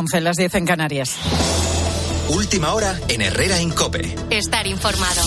11, las 10 en Canarias. Última hora en Herrera en COPE. Estar informado.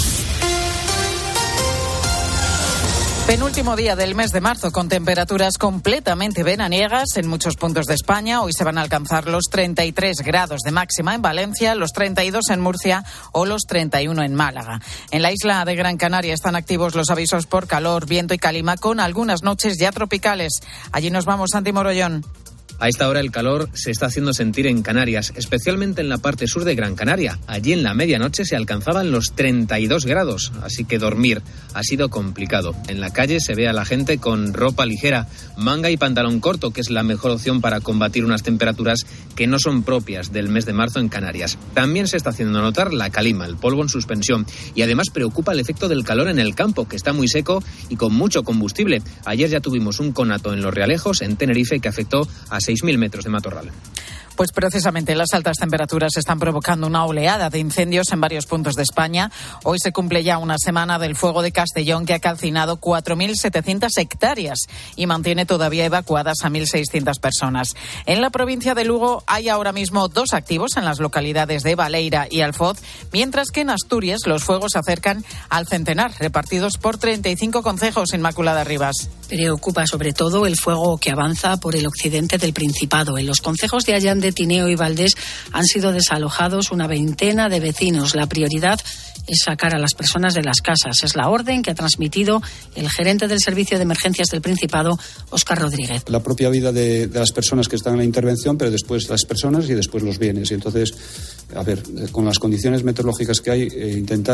Penúltimo día del mes de marzo con temperaturas completamente veraniegas en muchos puntos de España. Hoy se van a alcanzar los 33 grados de máxima en Valencia, los 32 en Murcia o los 31 en Málaga. En la isla de Gran Canaria están activos los avisos por calor, viento y calima con algunas noches ya tropicales. Allí nos vamos, Santi Morollón. A esta hora el calor se está haciendo sentir en Canarias, especialmente en la parte sur de Gran Canaria. Allí en la medianoche se alcanzaban los 32 grados, así que dormir ha sido complicado. En la calle se ve a la gente con ropa ligera, manga y pantalón corto, que es la mejor opción para combatir unas temperaturas que no son propias del mes de marzo en Canarias. También se está haciendo notar la calima, el polvo en suspensión, y además preocupa el efecto del calor en el campo, que está muy seco y con mucho combustible. Ayer ya tuvimos un conato en Los Realejos, en Tenerife, que afectó a 6.000 metros de matorral. Pues precisamente las altas temperaturas están provocando una oleada de incendios en varios puntos de España. Hoy se cumple ya una semana del fuego de Castellón, que ha calcinado 4.700 hectáreas y mantiene todavía evacuadas a 1.600 personas. En la provincia de Lugo hay ahora mismo 2 activos en las localidades de Baleira y Alfoz, mientras que en Asturias los fuegos se acercan al centenar, repartidos por 35 concejos. Inmaculada Rivas. Preocupa sobre todo el fuego que avanza por el occidente del Principado. En los concejos de Allande, Tineo y Valdés han sido desalojados una veintena de vecinos. La prioridad es sacar a las personas de las casas. Es la orden que ha transmitido el gerente del Servicio de Emergencias del Principado, Óscar Rodríguez. La propia vida de las personas que están en la intervención, pero después las personas y después los bienes. Y entonces, a ver, con las condiciones meteorológicas que hay, intentar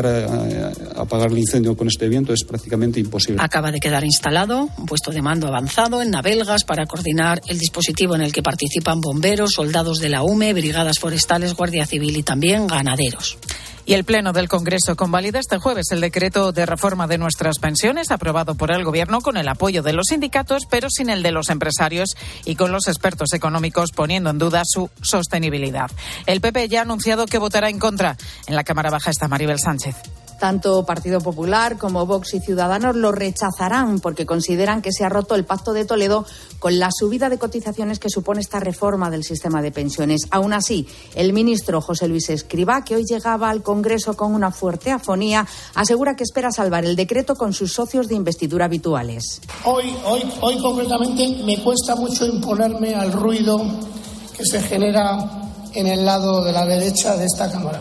apagar el incendio con este viento es prácticamente imposible. Acaba de quedar instalado un puesto de mando avanzado en Navelgas para coordinar el dispositivo en el que participan bomberos, soldados de la UME, brigadas forestales, Guardia Civil y también ganaderos. Y el Pleno del Congreso convalida este jueves el decreto de reforma de nuestras pensiones aprobado por el Gobierno con el apoyo de los sindicatos, pero sin el de los empresarios y con los expertos económicos poniendo en duda su sostenibilidad. El PP ya ha anunciado que votará en contra. En la Cámara Baja está Maribel Sánchez. Tanto Partido Popular como Vox y Ciudadanos lo rechazarán porque consideran que se ha roto el Pacto de Toledo con la subida de cotizaciones que supone esta reforma del sistema de pensiones. Aún así, el ministro José Luis Escrivá, que hoy llegaba al Congreso con una fuerte afonía, asegura que espera salvar el decreto con sus socios de investidura habituales. Hoy concretamente me cuesta mucho imponerme al ruido que se genera en el lado de la derecha de esta Cámara.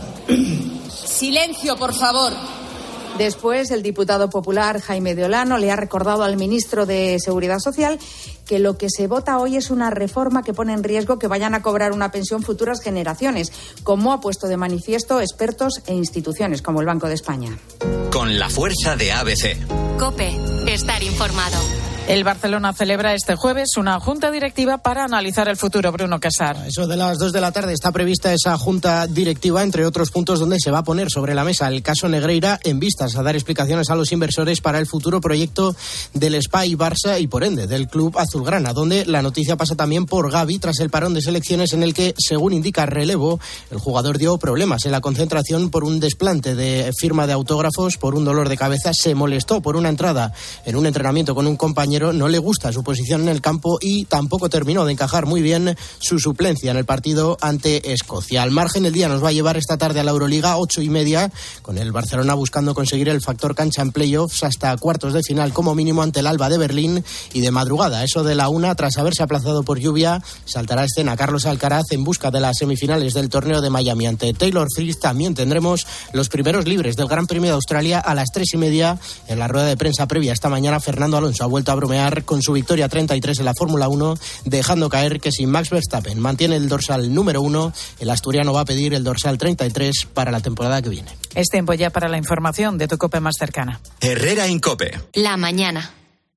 Silencio, por favor. Después, el diputado popular Jaime de Olano le ha recordado al ministro de Seguridad Social que lo que se vota hoy es una reforma que pone en riesgo que vayan a cobrar una pensión futuras generaciones, como ha puesto de manifiesto expertos e instituciones como el Banco de España. Con la fuerza de ABC. COPE. Estar informado. El Barcelona celebra este jueves una junta directiva para analizar el futuro. Bruno Casar. Eso de las 2 de la tarde está prevista esa junta directiva, entre otros puntos donde se va a poner sobre la mesa el caso Negreira en vistas a dar explicaciones a los inversores para el futuro proyecto del Spa y Barça y por ende del club azulgrana, donde la noticia pasa también por Gavi tras el parón de selecciones en el que, según indica Relevo, el jugador dio problemas en la concentración por un desplante de firma de autógrafos, por un dolor de cabeza, se molestó por una entrada en un entrenamiento con un compañero, no le gusta su posición en el campo y tampoco terminó de encajar muy bien su suplencia en el partido ante Escocia. Al margen, el día nos va a llevar esta tarde a la Euroliga, 8:30, con el Barcelona buscando conseguir el factor cancha en playoffs hasta cuartos de final como mínimo ante el Alba de Berlín, y de madrugada, eso de la 1, tras haberse aplazado por lluvia, saltará a escena Carlos Alcaraz en busca de las semifinales del torneo de Miami ante Taylor Fritz. También tendremos los primeros libres del Gran Premio de Australia a las 3:30. En la rueda de prensa previa esta mañana, Fernando Alonso ha vuelto a bromear con su victoria 33 en la Fórmula 1, dejando caer que si Max Verstappen mantiene el dorsal número 1, el asturiano va a pedir el dorsal 33 para la temporada que viene. Es tiempo ya para la información de tu COPE más cercana. Herrera en COPE. La mañana.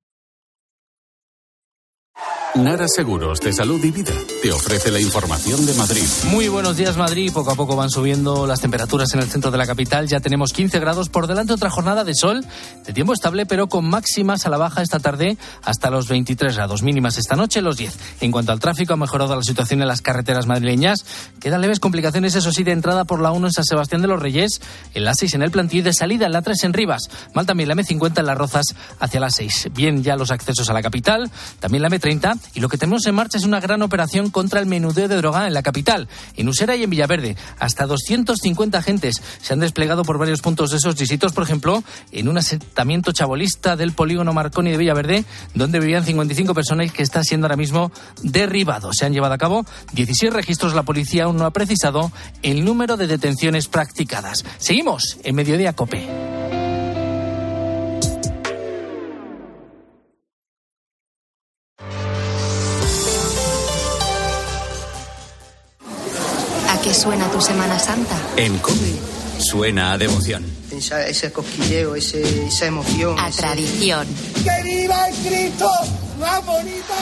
Nara Seguros de Salud y Vida te ofrece la información de Madrid. Muy buenos días, Madrid. Poco a poco van subiendo las temperaturas en el centro de la capital. Ya tenemos 15 grados por delante, otra jornada de sol, de tiempo estable, pero con máximas a la baja esta tarde hasta los 23 grados. Mínimas esta noche los 10. En cuanto al tráfico, ha mejorado la situación en las carreteras madrileñas. Quedan leves complicaciones, eso sí, de entrada por la 1 en San Sebastián de los Reyes, en la 6 en el Plantío y de salida en la 3 en Rivas. Mal también la M50 en Las Rozas hacia la 6. Bien ya los accesos a la capital, también la M30 y lo que tenemos en marcha es una gran operación contra el menudeo de droga en la capital, en Usera y en Villaverde. Hasta 250 agentes se han desplegado por varios puntos de esos distritos, por ejemplo, en un asentamiento chabolista del polígono Marconi de Villaverde, donde vivían 55 personas, que está siendo ahora mismo derribado. Se han llevado a cabo 16 registros. La policía aún no ha precisado el número de detenciones practicadas. Seguimos en Mediodía COPE. ¿A qué suena tu Semana Santa? En COPE suena a devoción. Ese cosquilleo, esa emoción. A tradición. ¡Que viva el Cristo más bonito!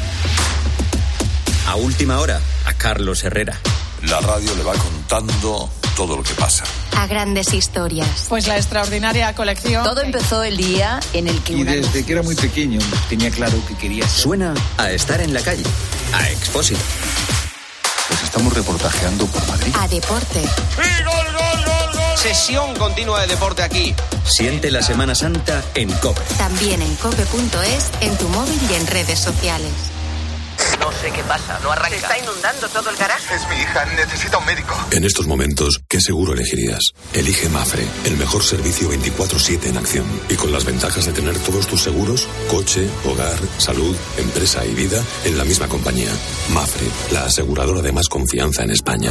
A última hora, a Carlos Herrera. La radio le va contando todo lo que pasa. A grandes historias. Pues la extraordinaria colección. Todo empezó el día en el que... Y desde que era muy pequeño tenía claro que quería ser. Suena a estar en la calle, a Expósito. Pues estamos reportajeando por Madrid. A deporte. ¡Sí, gol, gol, gol, gol! Sesión continua de deporte aquí. Siente la Semana Santa en COPE. También en cope.es, en tu móvil y en redes sociales. No sé qué pasa, no arranca. Se está inundando todo el garaje. Es mi hija, necesita un médico. En estos momentos, ¿qué seguro elegirías? Elige Mafre, el mejor servicio 24/7 en acción. Y con las ventajas de tener todos tus seguros, coche, hogar, salud, empresa y vida, en la misma compañía. Mafre, la aseguradora de más confianza en España.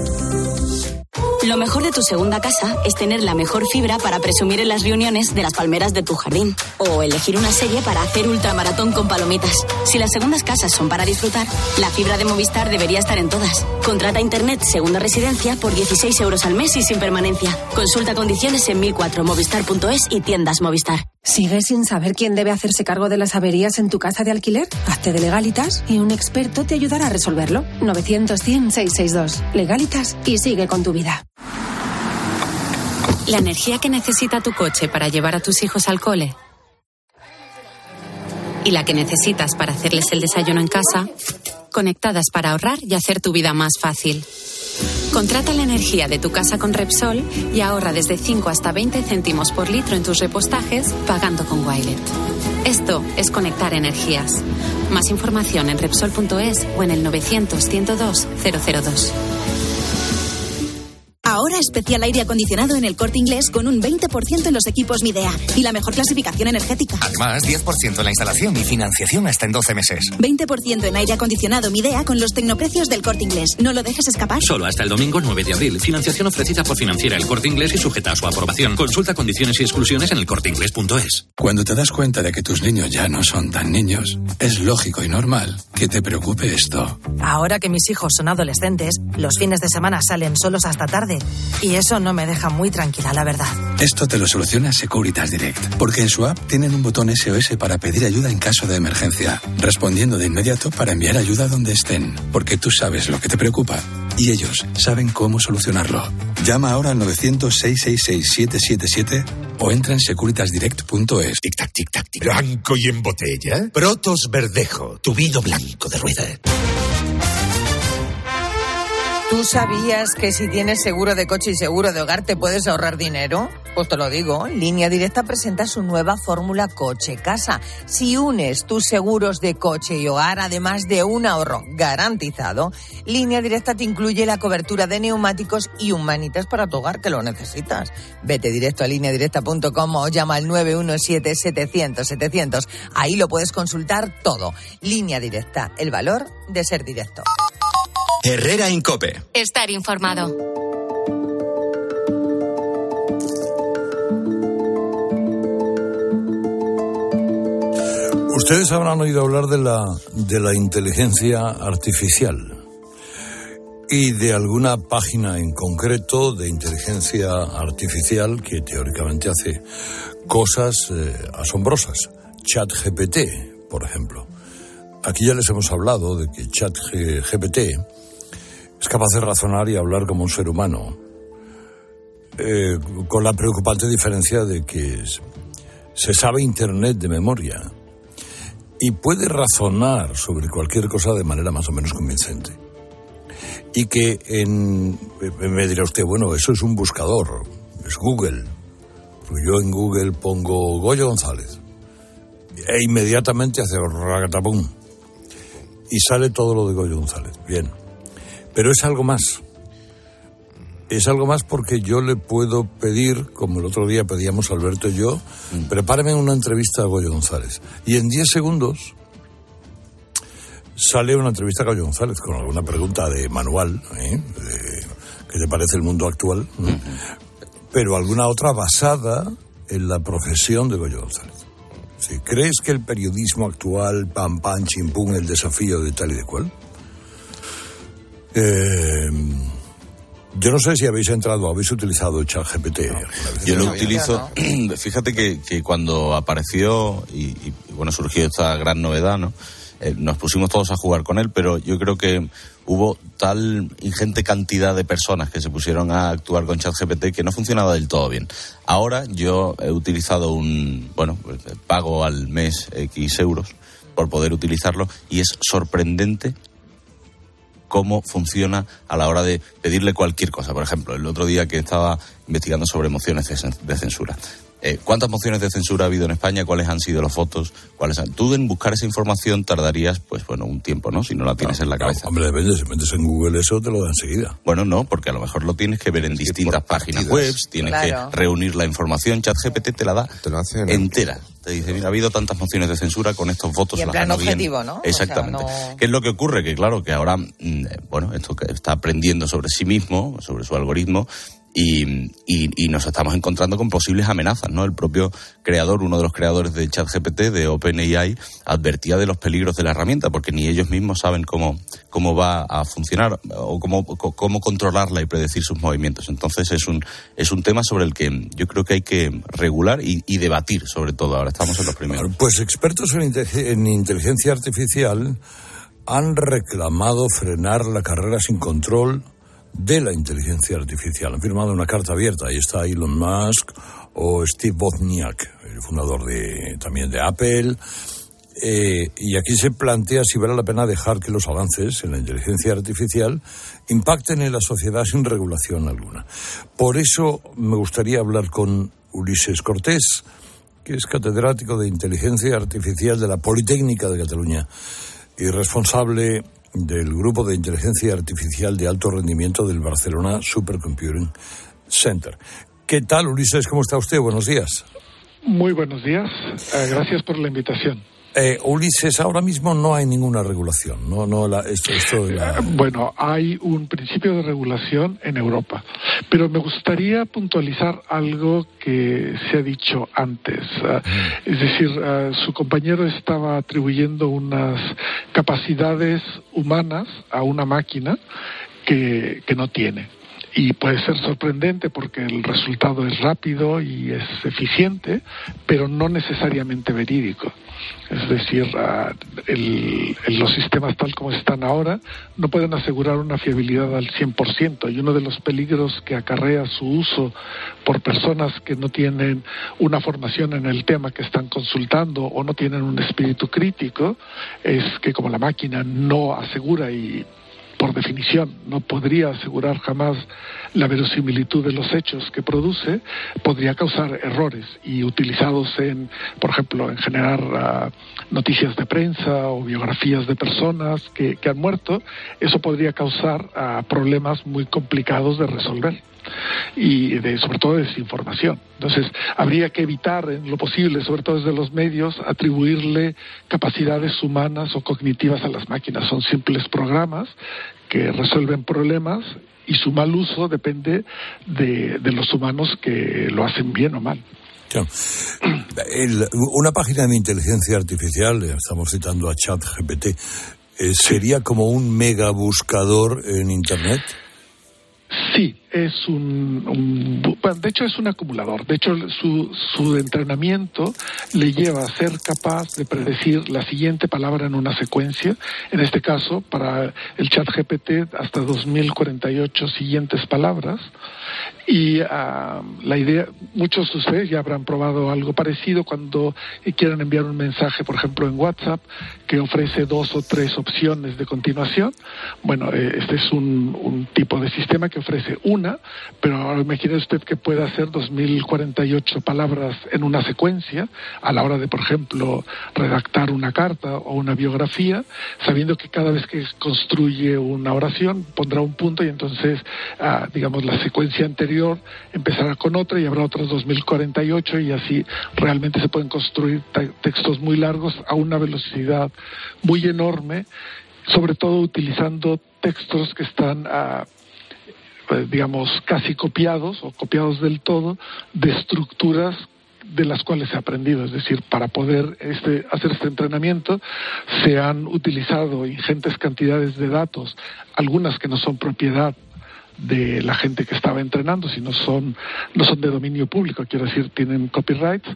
Lo mejor de tu segunda casa es tener la mejor fibra para presumir en las reuniones de las palmeras de tu jardín. O elegir una serie para hacer ultramaratón con palomitas. Si las segundas casas son para disfrutar, la fibra de Movistar debería estar en todas. Contrata internet segunda residencia por 16 euros al mes y sin permanencia. Consulta condiciones en 1004movistar.es y tiendas Movistar. ¿Sigues sin saber quién debe hacerse cargo de las averías en tu casa de alquiler? Hazte de Legalitas y un experto te ayudará a resolverlo. 900-100-662. Legalitas y sigue con tu vida. La energía que necesita tu coche para llevar a tus hijos al cole y la que necesitas para hacerles el desayuno en casa, conectadas para ahorrar y hacer tu vida más fácil. Contrata la energía de tu casa con Repsol y ahorra desde 5 hasta 20 céntimos por litro en tus repostajes pagando con Wilet. Esto es conectar energías. Más información en Repsol.es o en el 900-102-002. Ahora especial aire acondicionado en El Corte Inglés con un 20% en los equipos Midea y la mejor clasificación energética. Además, 10% en la instalación y financiación hasta en 12 meses. 20% en aire acondicionado Midea con los tecnoprecios del Corte Inglés. No lo dejes escapar. Solo hasta el domingo 9 de abril. Financiación ofrecida por Financiera El Corte Inglés y sujeta a su aprobación. Consulta condiciones y exclusiones en elcorteinglés.es. Cuando te das cuenta de que tus niños ya no son tan niños, es lógico y normal que te preocupe esto. Ahora que mis hijos son adolescentes, los fines de semana salen solos hasta tarde. Y eso no me deja muy tranquila, la verdad. Esto te lo soluciona Securitas Direct, porque en su app tienen un botón SOS para pedir ayuda en caso de emergencia, respondiendo de inmediato para enviar ayuda donde estén, porque tú sabes lo que te preocupa y ellos saben cómo solucionarlo. Llama ahora al 900-666-777 o entra en securitasdirect.es. Tic-tac, tic-tac, tic. Blanco y en botella. Protos Verdejo, tu vino blanco de rueda. ¿Tú sabías que si tienes seguro de coche y seguro de hogar te puedes ahorrar dinero? Pues te lo digo, Línea Directa presenta su nueva fórmula coche-casa. Si unes tus seguros de coche y hogar, además de un ahorro garantizado, Línea Directa te incluye la cobertura de neumáticos y un manitas para tu hogar, que lo necesitas. Vete directo a lineadirecta.com o llama al 917-700-700. Ahí lo puedes consultar todo. Línea Directa, el valor de ser directo. Herrera en COPE. Estar informado. Ustedes habrán oído hablar de la inteligencia artificial y de alguna página en concreto de inteligencia artificial que teóricamente hace cosas asombrosas. ChatGPT, por ejemplo. Aquí ya les hemos hablado de que ChatGPT es capaz de razonar y hablar como un ser humano, con la preocupante diferencia de que se sabe Internet de memoria y puede razonar sobre cualquier cosa de manera más o menos convincente. Y que me dirá usted, bueno, eso es un buscador, es Google. Porque yo en Google pongo Goyo González e inmediatamente hace ragatabum. y sale todo lo de Goyo González. Bien. Pero es algo más. Es algo más porque yo le puedo pedir, como el otro día pedíamos Alberto y yo, prepárame una entrevista a Goyo González. Y en 10 segundos sale una entrevista a Goyo González con alguna pregunta de manual, ¿qué te parece el mundo actual? Pero alguna otra basada en la profesión de Goyo González. ¿Sí? ¿Crees que el periodismo actual, pam, pam, chimpum, el desafío de tal y de cual? Yo no sé si habéis utilizado el ChatGPT. Yo lo utilizo. Fíjate que cuando apareció y bueno, surgió esta gran novedad, ¿no? Nos pusimos todos a jugar con él, pero yo creo que hubo tal ingente cantidad de personas que se pusieron a actuar con ChatGPT que no funcionaba del todo bien. Ahora yo he utilizado pago al mes X euros por poder utilizarlo y es sorprendente cómo funciona a la hora de pedirle cualquier cosa. Por ejemplo, el otro día que estaba investigando sobre mociones de censura. ¿Cuántas mociones de censura ha habido en España? ¿Cuáles han sido los votos? Tú en buscar esa información tardarías, un tiempo, ¿no? Si no la tienes en la cabeza. Hombre, depende. Si metes en Google eso, te lo da enseguida. Bueno, no, porque a lo mejor lo tienes que ver en distintas páginas web, tienes que reunir la información. ChatGPT te la da entera. Te dice, mira, ha habido tantas mociones de censura con estos votos. Y en plan objetivo, ¿no? Exactamente. ¿Qué es lo que ocurre? Que claro, que ahora, esto que está aprendiendo sobre sí mismo, sobre su algoritmo, y nos estamos encontrando con posibles amenazas, ¿no? El propio creador, uno de los creadores de ChatGPT, de OpenAI, advertía de los peligros de la herramienta, porque ni ellos mismos saben cómo va a funcionar o cómo controlarla y predecir sus movimientos. Entonces es un tema sobre el que yo creo que hay que regular y debatir, sobre todo. Ahora estamos en los primeros. Pues expertos en inteligencia artificial han reclamado frenar la carrera sin control de la inteligencia artificial. Han firmado una carta abierta. Ahí está Elon Musk o Steve Wozniak, el fundador también de Apple. Y aquí se plantea si vale la pena dejar que los avances en la inteligencia artificial impacten en la sociedad sin regulación alguna. Por eso me gustaría hablar con Ulises Cortés, que es catedrático de inteligencia artificial de la Politécnica de Cataluña y responsable del grupo de inteligencia artificial de alto rendimiento del Barcelona Supercomputing Center. ¿Qué tal, Ulises? ¿Cómo está usted? Buenos días. Muy buenos días. Gracias por la invitación. Ulises, ahora mismo no hay ninguna regulación, Bueno, hay un principio de regulación en Europa, pero me gustaría puntualizar algo que se ha dicho antes. Es decir, su compañero estaba atribuyendo unas capacidades humanas a una máquina que no tiene. Y puede ser sorprendente porque el resultado es rápido y es eficiente, pero no necesariamente verídico. Es decir, los sistemas tal como están ahora no pueden asegurar una fiabilidad al 100%, y uno de los peligros que acarrea su uso por personas que no tienen una formación en el tema que están consultando o no tienen un espíritu crítico es que, como la máquina no asegura y por definición no podría asegurar jamás la verosimilitud de los hechos que produce, podría causar errores, y utilizados por ejemplo, en generar noticias de prensa o biografías de personas que han muerto, eso podría causar problemas muy complicados de resolver y sobre todo de desinformación. Entonces habría que evitar en lo posible, sobre todo desde los medios, atribuirle capacidades humanas o cognitivas a las máquinas. Son simples programas que resuelven problemas y su mal uso depende de los humanos que lo hacen bien o mal. Una página de inteligencia artificial, estamos citando a ChatGPT, ¿sería como un mega buscador en Internet? Sí, es de hecho es un acumulador. De hecho, su entrenamiento le lleva a ser capaz de predecir la siguiente palabra en una secuencia. En este caso, para el ChatGPT, hasta 2048 siguientes palabras. Y la idea, muchos de ustedes ya habrán probado algo parecido cuando quieran enviar un mensaje, por ejemplo, en WhatsApp, que ofrece 2 o 3 opciones de continuación. Bueno, este es un tipo de sistema que ofrece parece una, pero ahora imagine usted que puede hacer 2048 palabras en una secuencia a la hora de, por ejemplo, redactar una carta o una biografía, sabiendo que cada vez que construye una oración pondrá un punto y entonces, digamos, la secuencia anterior empezará con otra y habrá otros 2048 y así realmente se pueden construir textos muy largos a una velocidad muy enorme, sobre todo utilizando textos que están, digamos, casi copiados o copiados del todo de estructuras de las cuales se ha aprendido. Es decir, para poder hacer este entrenamiento se han utilizado ingentes cantidades de datos, algunas que no son propiedad de la gente que estaba entrenando, sino no son de dominio público, quiero decir, tienen copyrights,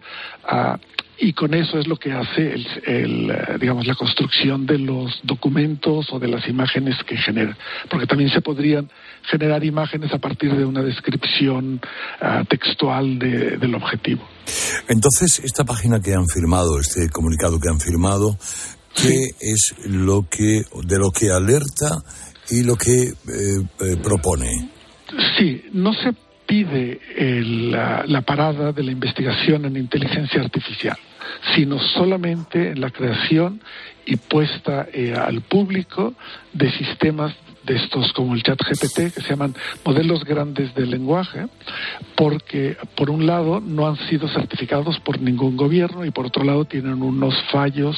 y con eso es lo que hace digamos, la construcción de los documentos o de las imágenes que genera, porque también se podrían generar imágenes a partir de una descripción textual del objetivo. Entonces, esta página que han firmado, este comunicado que han firmado, ¿qué es de lo que alerta y lo que propone? Sí, no se pide la parada de la investigación en inteligencia artificial, sino solamente en la creación y puesta al público de sistemas de estos como el ChatGPT, que se llaman modelos grandes de lenguaje, porque por un lado no han sido certificados por ningún gobierno y por otro lado tienen unos fallos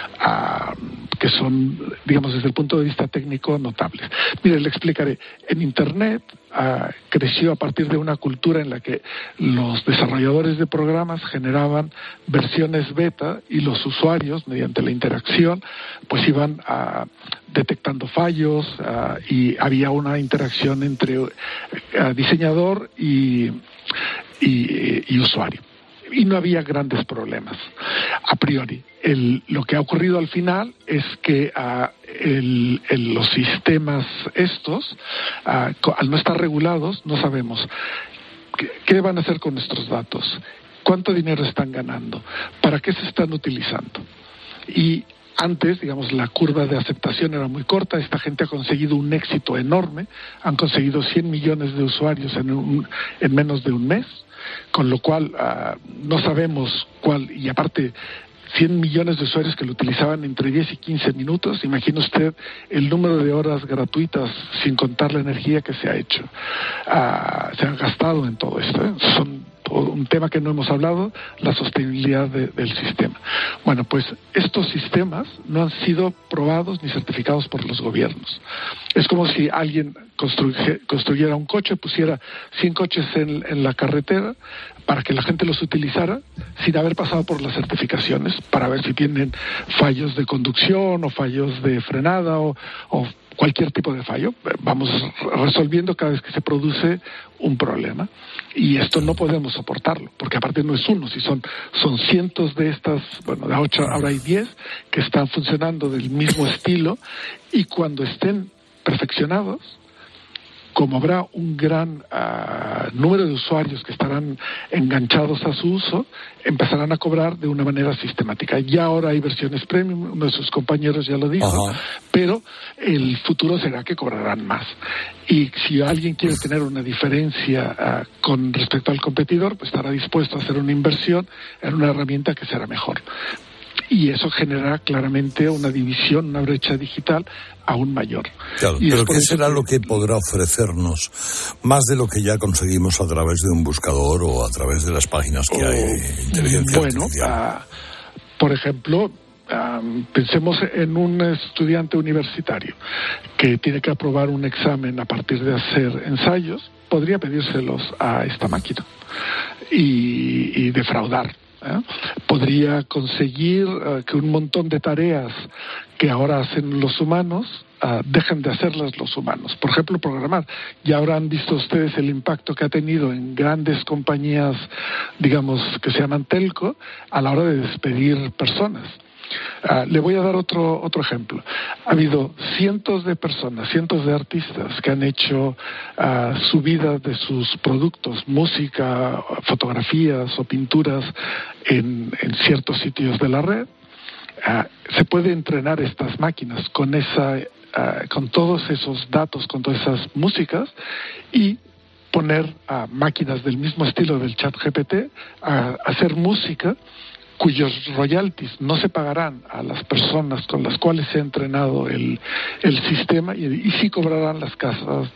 que son, digamos, desde el punto de vista técnico notables. Mire, le explicaré. En Internet creció a partir de una cultura en la que los desarrolladores de programas generaban versiones beta y los usuarios, mediante la interacción, pues iban detectando fallos y había una interacción entre diseñador y usuario. Y no había grandes problemas, a priori. Lo que ha ocurrido al final es que los sistemas estos, al no estar regulados, no sabemos qué van a hacer con nuestros datos, cuánto dinero están ganando, para qué se están utilizando. Y antes, digamos, la curva de aceptación era muy corta. Esta gente ha conseguido un éxito enorme. Han conseguido 100 millones de usuarios en menos de un mes, con lo cual no sabemos cuál, y aparte 100 millones de usuarios que lo utilizaban entre 10 y 15 minutos. Imagine usted el número de horas gratuitas, sin contar la energía que se ha hecho. Se han gastado en todo esto. Son un tema que no hemos hablado, la sostenibilidad del sistema. Bueno, pues estos sistemas no han sido probados ni certificados por los gobiernos. Es como si alguien construyera un coche, pusiera 100 coches en la carretera para que la gente los utilizara sin haber pasado por las certificaciones, para ver si tienen fallos de conducción o fallos de frenada o cualquier tipo de fallo. Vamos resolviendo cada vez que se produce un problema, y esto no podemos soportarlo, porque aparte no es uno, si son cientos de estas, bueno, de 8 ahora hay 10 que están funcionando del mismo estilo, y cuando estén perfeccionados, como habrá un gran número de usuarios que estarán enganchados a su uso, empezarán a cobrar de una manera sistemática. Ya ahora hay versiones premium, uno de sus compañeros ya lo dijo, pero el futuro será que cobrarán más. Y si alguien quiere tener una diferencia con respecto al competidor, pues estará dispuesto a hacer una inversión en una herramienta que será mejor. Y eso generará claramente una división, una brecha digital aún mayor. Claro, pero ¿qué será lo que podrá ofrecernos más de lo que ya conseguimos a través de un buscador o a través de las páginas que hay de inteligencia artificial? Por ejemplo, pensemos en un estudiante universitario que tiene que aprobar un examen a partir de hacer ensayos. Podría pedírselos a esta máquina y defraudar. Podría conseguir que un montón de tareas que ahora hacen los humanos dejen de hacerlas los humanos. Por ejemplo, programar. Ya habrán visto ustedes el impacto que ha tenido en grandes compañías, digamos, que se llaman telco, a la hora de despedir personas. Le voy a dar otro ejemplo. Ha habido cientos de personas, cientos de artistas que han hecho subidas de sus productos, música, fotografías o pinturas en ciertos sitios de la red. Se puede entrenar estas máquinas con esa con todos esos datos, con todas esas músicas, y poner a máquinas del mismo estilo del ChatGPT a hacer música cuyos royalties no se pagarán a las personas con las cuales se ha entrenado el sistema, y sí cobrarán las casas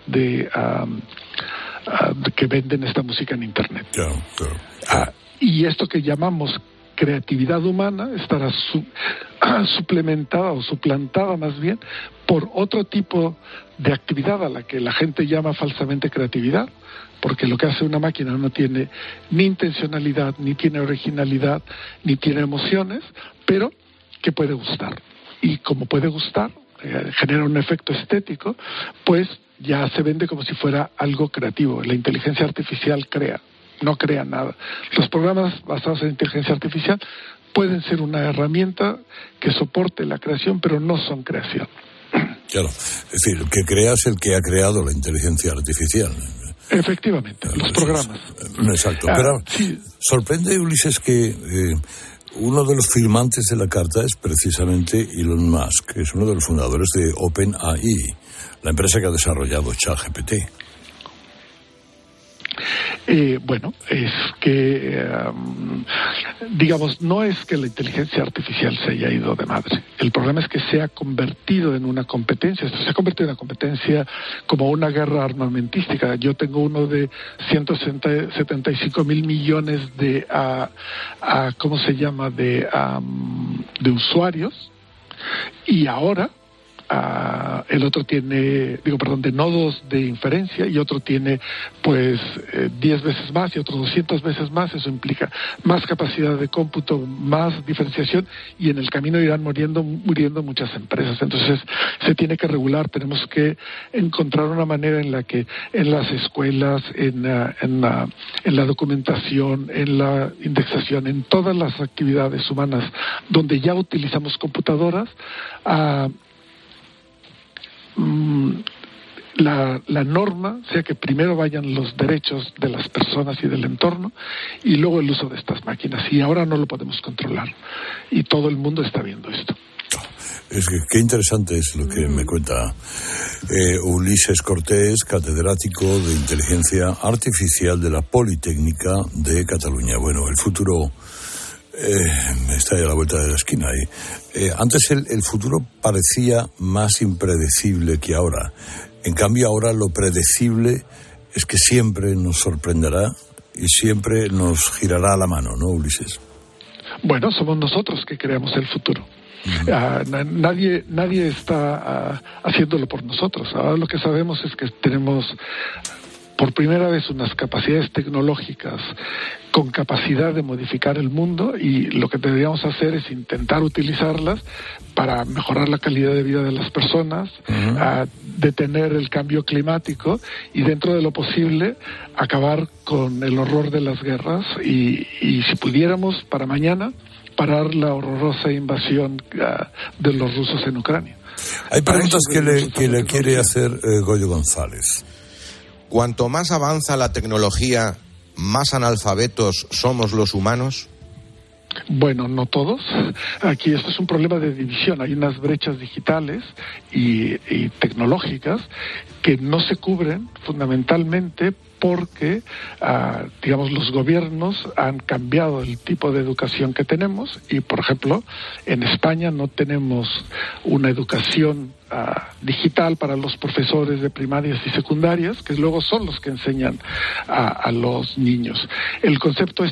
que venden esta música en Internet. Claro. Y esto que llamamos creatividad humana estará suplementada o suplantada más bien por otro tipo de actividad a la que la gente llama falsamente creatividad, porque lo que hace una máquina no tiene ni intencionalidad, ni tiene originalidad, ni tiene emociones, pero que puede gustar. Y como puede gustar, genera un efecto estético, pues ya se vende como si fuera algo creativo. La inteligencia artificial no crea nada. Los programas basados en inteligencia artificial pueden ser una herramienta que soporte la creación, pero no son creación. Claro, es decir, el que crea es el que ha creado la inteligencia artificial. Efectivamente, los programas. Exacto, pero sí. Sorprende, Ulises, que uno de los firmantes de la carta es precisamente Elon Musk, que es uno de los fundadores de OpenAI, la empresa que ha desarrollado ChatGPT. Bueno, es que, digamos, no es que la inteligencia artificial se haya ido de madre. El problema es que se ha convertido en una competencia. Esto se ha convertido en una competencia como una guerra armamentística. Yo tengo uno de 175 mil millones de, ¿cómo se llama?, de usuarios. Y ahora el otro tiene, de nodos de inferencia, y otro tiene pues 10 veces más y otro 200 veces más. Eso implica más capacidad de cómputo, más diferenciación, y en el camino irán muriendo muchas empresas. Entonces se tiene que regular. Tenemos que encontrar una manera en la que en las escuelas, en la documentación, en la indexación, en todas las actividades humanas donde ya utilizamos computadoras, la norma sea que primero vayan los derechos de las personas y del entorno, y luego el uso de estas máquinas. Y ahora no lo podemos controlar, y todo el mundo está viendo esto. Es que qué interesante es lo que me cuenta Ulises Cortés, catedrático de Inteligencia Artificial de la Politécnica de Cataluña. Bueno, el futuro está ahí a la vuelta de la esquina. Antes el futuro parecía más impredecible que ahora. En cambio, ahora lo predecible es que siempre nos sorprenderá y siempre nos girará la mano, ¿no, Ulises? Bueno, somos nosotros que creamos el futuro. Nadie está haciéndolo por nosotros. Ahora lo que sabemos es que tenemos por primera vez unas capacidades tecnológicas con capacidad de modificar el mundo, y lo que deberíamos hacer es intentar utilizarlas para mejorar la calidad de vida de las personas, detener el cambio climático y, dentro de lo posible, acabar con el horror de las guerras y si pudiéramos, para mañana, parar la horrorosa invasión de los rusos en Ucrania. Hay preguntas que le quiere hacer Goyo González. ¿Cuanto más avanza la tecnología, más analfabetos somos los humanos? Bueno, no todos. Aquí esto es un problema de división. Hay unas brechas digitales y tecnológicas que no se cubren fundamentalmente porque, los gobiernos han cambiado el tipo de educación que tenemos, y, por ejemplo, en España no tenemos una educación digital para los profesores de primarias y secundarias, que luego son los que enseñan a los niños. El concepto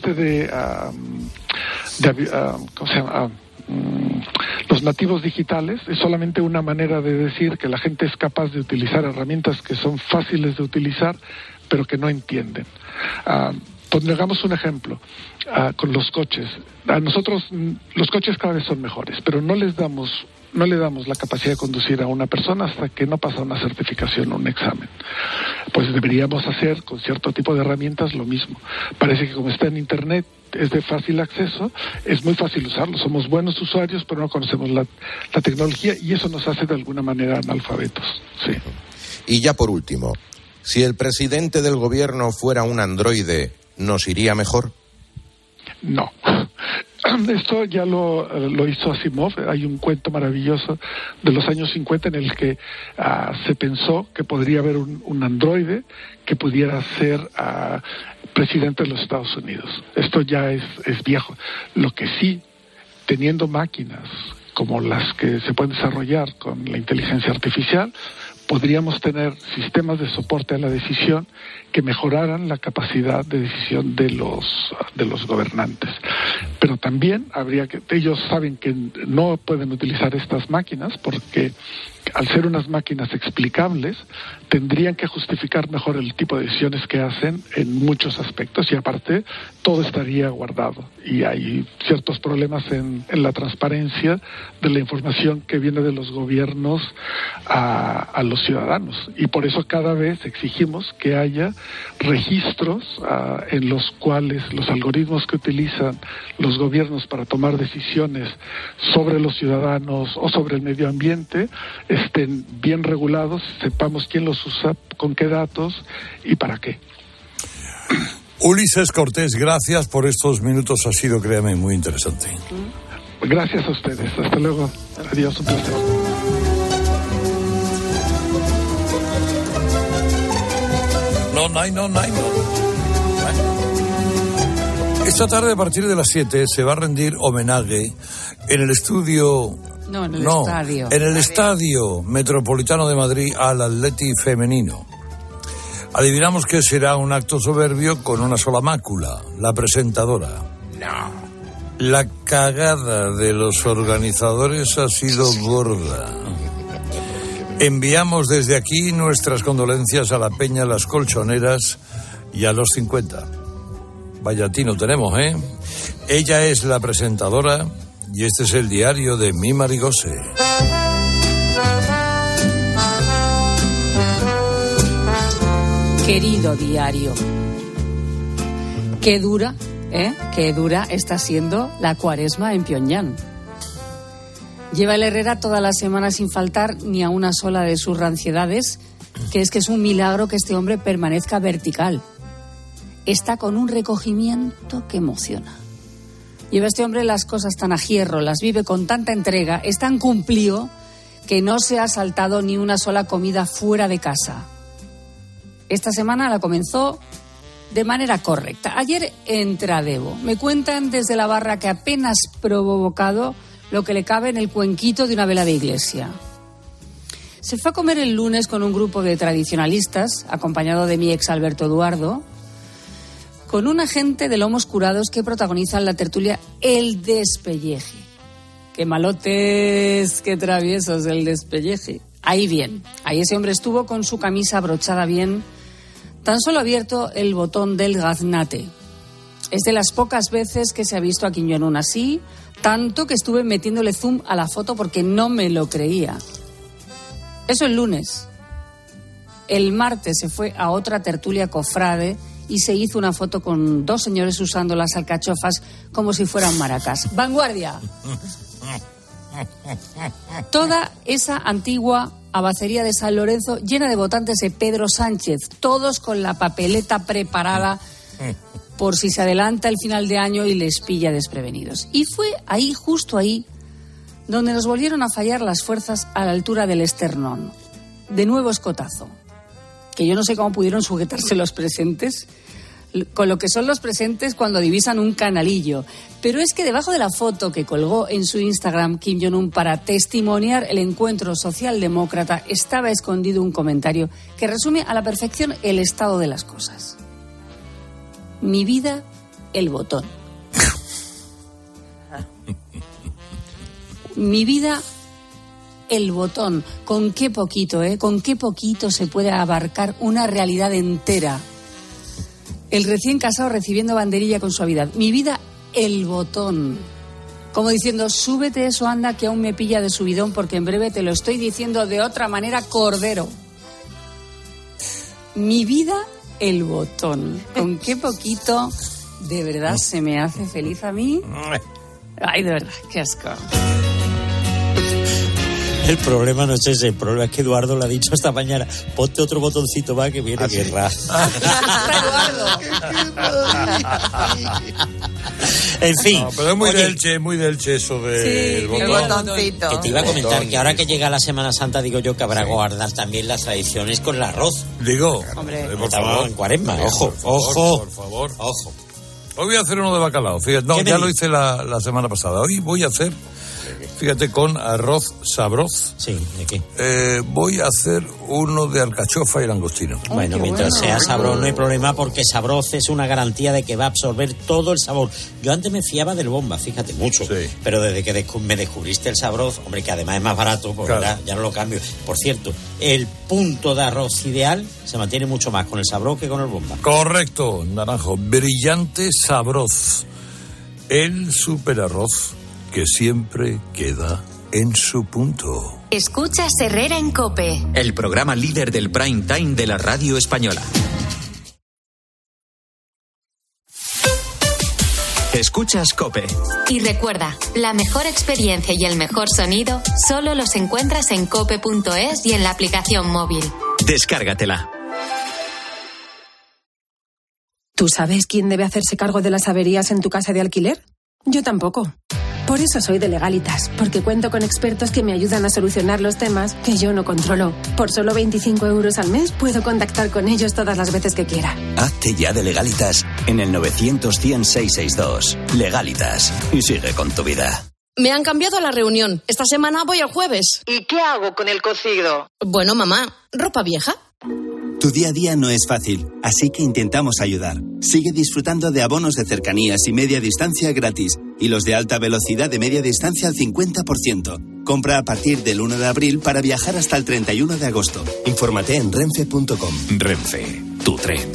¿cómo se llama? Los nativos digitales es solamente una manera de decir que la gente es capaz de utilizar herramientas que son fáciles de utilizar, pero que no entienden. Pongamos un ejemplo con los coches. A nosotros los coches cada vez son mejores, pero no le damos la capacidad de conducir a una persona hasta que no pasa una certificación o un examen. Pues deberíamos hacer con cierto tipo de herramientas lo mismo. Parece que como está en Internet, es de fácil acceso, es muy fácil usarlo. Somos buenos usuarios, pero no conocemos la tecnología, y eso nos hace de alguna manera analfabetos. Sí. Y ya por último, si el presidente del gobierno fuera un androide, ¿nos iría mejor? No. Esto ya lo hizo Asimov. Hay un cuento maravilloso de los años 50 en el que se pensó que podría haber un androide que pudiera ser presidente de los Estados Unidos. Esto ya es viejo. Lo que sí, teniendo máquinas como las que se pueden desarrollar con la inteligencia artificial, podríamos tener sistemas de soporte a la decisión que mejoraran la capacidad de decisión de los gobernantes. Pero también ellos saben que no pueden utilizar estas máquinas porque al ser unas máquinas explicables, tendrían que justificar mejor el tipo de decisiones que hacen en muchos aspectos, y aparte todo estaría guardado. Y hay ciertos problemas en la transparencia de la información que viene de los gobiernos a los ciudadanos. Y por eso cada vez exigimos que haya registros en los cuales los algoritmos que utilizan los gobiernos para tomar decisiones sobre los ciudadanos o sobre el medio ambiente estén bien regulados, sepamos quién los usa, con qué datos y para qué. Ulises Cortés, gracias por estos minutos, ha sido, créame, muy interesante. Gracias a ustedes, hasta luego, adiós, un placer. No. Esta tarde a partir de las 7 se va a rendir homenaje en el estudio... estadio. En el Estadio Metropolitano de Madrid al Atleti femenino. Adivinamos que será un acto soberbio con una sola mácula, la presentadora. No. La cagada de los organizadores ha sido gorda. Enviamos desde aquí nuestras condolencias a la Peña Las Colchoneras y a los 50. Vaya tino tenemos, ¿eh? Ella es la presentadora y este es el diario de Mi Marigose. Querido diario, qué dura está siendo la cuaresma en Pyongyang. Lleva el Herrera toda la semana sin faltar ni a una sola de sus ranciedades, que es un milagro que este hombre permanezca vertical. Está con un recogimiento que emociona. Lleva este hombre las cosas tan a hierro, las vive con tanta entrega, es tan cumplido que no se ha saltado ni una sola comida fuera de casa. Esta semana la comenzó de manera correcta. Ayer entra Debo. Me cuentan desde la barra que apenas probó bocado lo que le cabe en el cuenquito de una vela de iglesia. Se fue a comer el lunes con un grupo de tradicionalistas, acompañado de mi ex Alberto Eduardo, con una gente de lomos curados que protagonizan la tertulia El Despelleje. Qué malotes, qué traviesos el Despelleje. Ahí bien, ahí ese hombre estuvo con su camisa abrochada bien, tan solo abierto el botón del gaznate. Es de las pocas veces que se ha visto a Kim Jong-un así, tanto que estuve metiéndole zoom a la foto porque no me lo creía. Eso el lunes. El martes se fue a otra tertulia cofrade y se hizo una foto con dos señores usando las alcachofas como si fueran maracas. ¡Vanguardia! Toda esa antigua abacería de San Lorenzo llena de votantes de Pedro Sánchez, todos con la papeleta preparada por si se adelanta el final de año y les pilla desprevenidos. Y fue ahí, justo ahí, donde nos volvieron a fallar las fuerzas a la altura del esternón. De nuevo escotazo. Que yo no sé cómo pudieron sujetarse los presentes, con lo que son los presentes cuando divisan un canalillo. Pero es que debajo de la foto que colgó en su Instagram Kim Jong-un para testimoniar el encuentro socialdemócrata estaba escondido un comentario que resume a la perfección el estado de las cosas. Mi vida, el botón. Mi vida, el botón. Con qué poquito, con qué poquito se puede abarcar una realidad entera. El recién casado recibiendo banderilla con suavidad. Mi vida, el botón. Como diciendo, súbete eso, anda, que aún me pilla de subidón, porque en breve te lo estoy diciendo de otra manera, cordero. Mi vida, el botón. Con qué poquito de verdad se me hace feliz a mí. Ay, de verdad, qué asco. El problema no es ese, el problema es que Eduardo le ha dicho esta mañana, ponte otro botoncito más que viene guerra. En fin. No, pero es muy del Che eso del botoncito. Que te iba a comentar que ahora que llega la Semana Santa, digo yo que habrá que guardar también las tradiciones con el arroz. Digo, por favor, en Cuaresma. Ojo. Por favor. Ojo. Hoy voy a hacer uno de bacalao. Fíjate, no, ya lo hice la semana pasada. Hoy voy a hacer, fíjate, con arroz sabroz. Sí, ¿de qué? Voy a hacer uno de alcachofa y langostino. Bueno, mientras sea sabroz no hay problema, porque sabroz es una garantía de que va a absorber todo el sabor. Yo antes me fiaba del Bomba, fíjate, mucho. Sí. Pero desde que me descubriste el sabroz, hombre, que además es más barato, pues claro, ya no lo cambio. Por cierto, el punto de arroz ideal se mantiene mucho más con el sabroz que con el Bomba. Correcto, Naranjo. Brillante sabroz. El super arroz que siempre queda en su punto. Escuchas Herrera en COPE, el programa líder del prime time de la radio española. Escuchas COPE. Y recuerda, la mejor experiencia y el mejor sonido solo los encuentras en cope.es y en la aplicación móvil. Descárgatela. ¿Tú sabes quién debe hacerse cargo de las averías en tu casa de alquiler? Yo tampoco. Por eso soy de Legalitas, porque cuento con expertos que me ayudan a solucionar los temas que yo no controlo. Por solo 25 € al mes puedo contactar con ellos todas las veces que quiera. Hazte ya de Legalitas en el 900-100-662. Legalitas. Y sigue con tu vida. Me han cambiado a la reunión. Esta semana voy el jueves. ¿Y qué hago con el cocido? Bueno, mamá, ropa vieja. Tu día a día no es fácil, así que intentamos ayudar. Sigue disfrutando de abonos de cercanías y media distancia gratis y los de alta velocidad de media distancia al 50%. Compra a partir del 1 de abril para viajar hasta el 31 de agosto. Infórmate en renfe.com. Renfe, tu tren.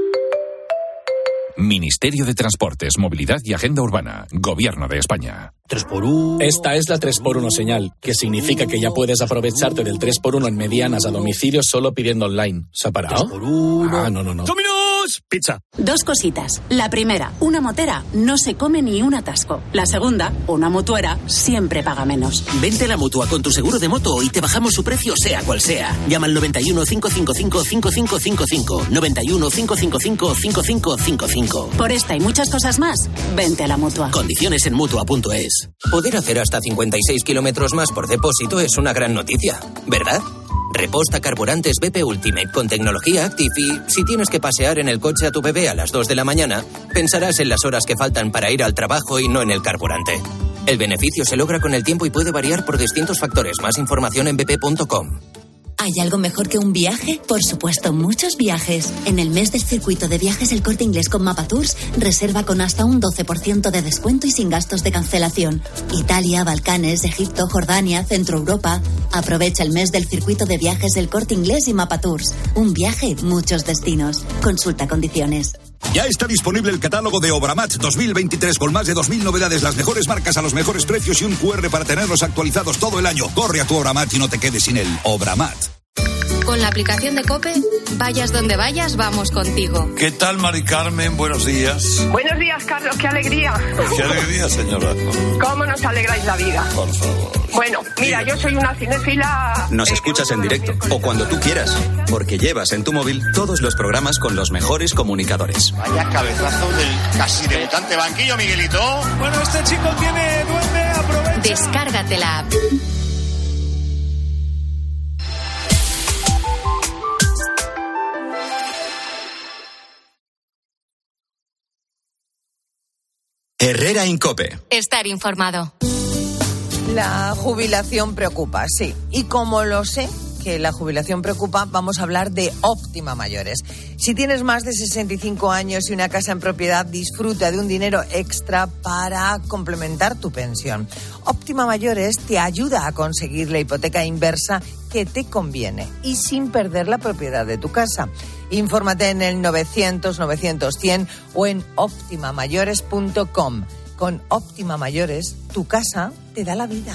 Ministerio de Transportes, Movilidad y Agenda Urbana. Gobierno de España. 3x1. Esta es la 3x1 señal, que significa que ya puedes aprovecharte del 3x1 en medianas a domicilio solo pidiendo online. ¿Se ha parado? 3x1. Ah, no. ¡Dominos! Pizza. Dos cositas. La primera, una motera no se come ni un atasco. La segunda, una mutuera siempre paga menos. Vente a la Mutua con tu seguro de moto y te bajamos su precio sea cual sea. Llama al 91 555 5555. 91 555 5555. Por esta y muchas cosas más, vente a la Mutua. Condiciones en Mutua.es. Poder hacer hasta 56 kilómetros más por depósito es una gran noticia, ¿verdad? Reposta carburantes BP Ultimate con tecnología Active y si tienes que pasear en el coche a tu bebé a las 2 de la mañana, pensarás en las horas que faltan para ir al trabajo y no en el carburante. El beneficio se logra con el tiempo y puede variar por distintos factores. Más información en bp.com. ¿Hay algo mejor que un viaje? Por supuesto, muchos viajes. En el mes del circuito de viajes El Corte Inglés con Mapatours, reserva con hasta un 12% de descuento y sin gastos de cancelación. Italia, Balcanes, Egipto, Jordania, Centro Europa. Aprovecha el mes del circuito de viajes El Corte Inglés y Mapatours. Un viaje, muchos destinos. Consulta condiciones. Ya está disponible el catálogo de Obramat 2023 con más de 2.000 novedades, las mejores marcas a los mejores precios y un QR para tenerlos actualizados todo el año. Corre a tu Obramat y no te quedes sin él. Obramat. Con la aplicación de COPE, vayas donde vayas, vamos contigo. ¿Qué tal, Mari Carmen? Buenos días. Buenos días, Carlos, qué alegría. Qué alegría, señora. ¿Cómo nos alegráis la vida? Por favor. Bueno, mira, yo soy una cinéfila... Nos escuchas en directo o cuando tú quieras, porque llevas en tu móvil todos los programas con los mejores comunicadores. Vaya cabezazo del casi debutante banquillo, Miguelito. Bueno, este chico tiene duende, aprovecha. Descárgate la app. Herrera en COPE. Estar informado. La jubilación preocupa, sí. Y como lo sé que la jubilación preocupa, vamos a hablar de Óptima Mayores. Si tienes más de 65 años y una casa en propiedad, disfruta de un dinero extra para complementar tu pensión. Óptima Mayores te ayuda a conseguir la hipoteca inversa que te conviene y sin perder la propiedad de tu casa. Infórmate en el 900-900-100 o en optimamayores.com. Con Óptima Mayores, tu casa te da la vida.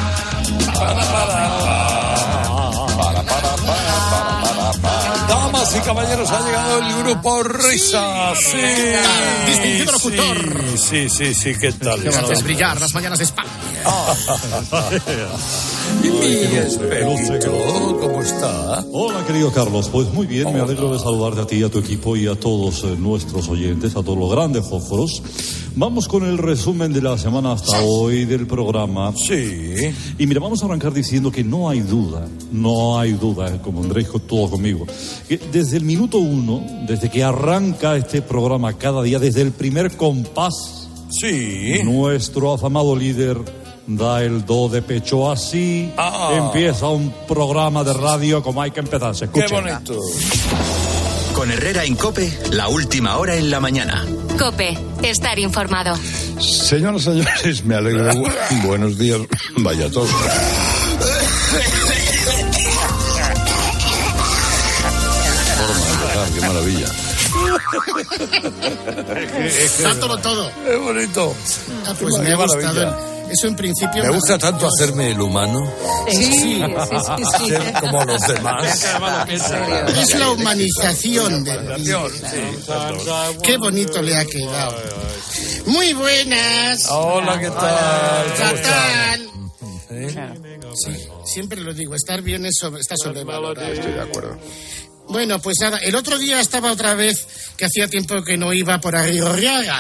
Damas y caballeros, ha llegado el grupo Risa. Sí. Distinguido locutor. Sí, ¿qué tal? Que haces brillar las mañanas de España. Y mi Esperito, ¿cómo está? Hola, querido Carlos. Pues muy bien, me alegro de saludarte a ti, a tu equipo y a todos nuestros oyentes, a todos los grandes fósforos. Vamos con el resumen de la semana hasta hoy del programa. Sí. Y mira, vamos a arrancar diciendo que no hay duda, como Andrés todo conmigo, que desde el minuto 1, desde que arranca este programa cada día, desde el primer compás, sí, nuestro afamado líder da el do de pecho así, empieza un programa de radio como hay que empezar, se escucha. ¡Qué bonito! Con Herrera en COPE, la última hora en la mañana. COPE, estar informado. Señoras y señores, me alegro. Buenos días. Vaya tos. ¡Qué maravilla! Dándolo todo. ¡Qué bonito! Pues me ha gustado. Eso en principio... Me gusta tanto hacerme el humano. Sí. Ser como los demás. Es la humanización del vida. Qué bonito le ha quedado. Muy buenas. Hola, ¿qué tal? ¿Qué tal? Sí, siempre lo digo, estar bien está sobrevalorado. Estoy de acuerdo. Bueno, pues nada, el otro día estaba otra vez, que hacía tiempo que no iba por Arrigorriaga.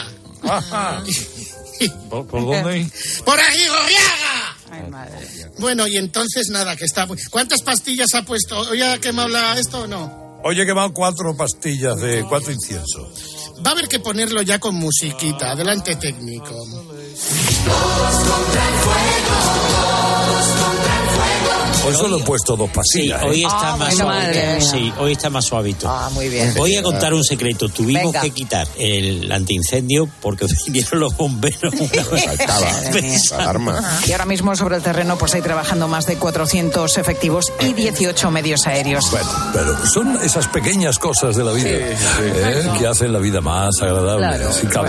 ¿Por dónde? ¡Por Arrigorriaga! Ay, madre. Bueno, y entonces nada, que está... ¿Cuántas pastillas ha puesto? ¿Oye ha quemado esto o no? Oye, he quemado 4 pastillas de 4 inciensos. Va a haber que ponerlo ya con musiquita. Adelante, técnico. Todos contra el fuego, todos contra el fuego. Hoy solo he puesto 2 pastillas. Sí, hoy está más suavito. Sí, hoy está más suavito. Muy bien. Voy a contar un secreto. Tuvimos que quitar el antiincendio porque vinieron los bomberos. Y ahora mismo sobre el terreno pues hay trabajando más de 400 efectivos y 18 medios aéreos. Bueno, pero son esas pequeñas cosas de la vida que hacen la vida más agradable. Claro, si cabe.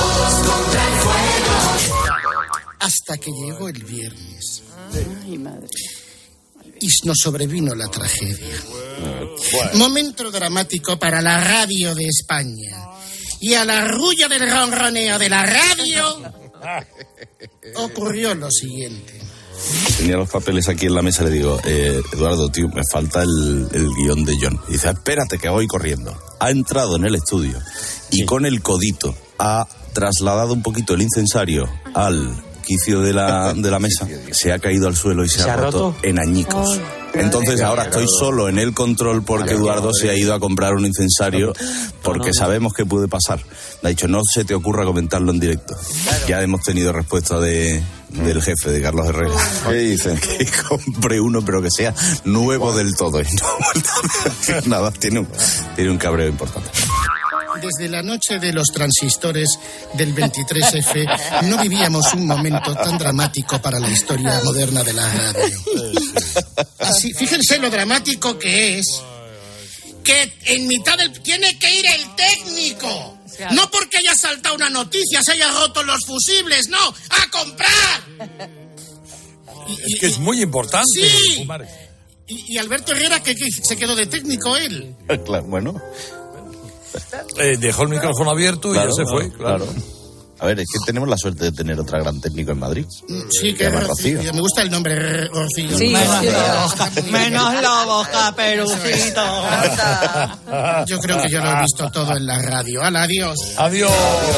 Hasta que llegó el viernes. Ay, madre. Y nos sobrevino la tragedia. Momento dramático para la radio de España. Y a la rulla del ronroneo de la radio ocurrió lo siguiente. Tenía los papeles aquí en la mesa, le digo, Eduardo, tío, me falta el guión de John. Y dice, espérate que voy corriendo. Ha entrado en el estudio y con el codito ha trasladado un poquito el incensario al quicio de la mesa, se ha caído al suelo y se ha roto en añicos. Entonces ahora estoy solo en el control porque Eduardo se ha ido a comprar un incensario porque sabemos que puede pasar. Le ha dicho, no se te ocurra comentarlo en directo. Ya hemos tenido respuesta del jefe, de Carlos Herrera. ¿Qué dicen? Que compre uno, pero que sea nuevo del todo. Y no, nada, tiene un cabreo importante. Desde la noche de los transistores del 23F no vivíamos un momento tan dramático para la historia moderna de la radio. Así, fíjense lo dramático que es que en mitad del... ¡Tiene que ir el técnico! No porque haya saltado una noticia, se haya roto los fusibles, no, ¡a comprar! Es que es muy importante. Sí. Y Alberto Herrera, que se quedó de técnico él. Claro, bueno... dejó el micrófono abierto y ya se fue, claro. A ver, es que tenemos la suerte de tener otra gran técnico en Madrid. Sí, que es Rocío. Me gusta el nombre Rocío. Sí, menos la boca, Perucito. Yo creo que yo lo he visto todo en la radio. ¡Hala, adiós! ¡Adiós!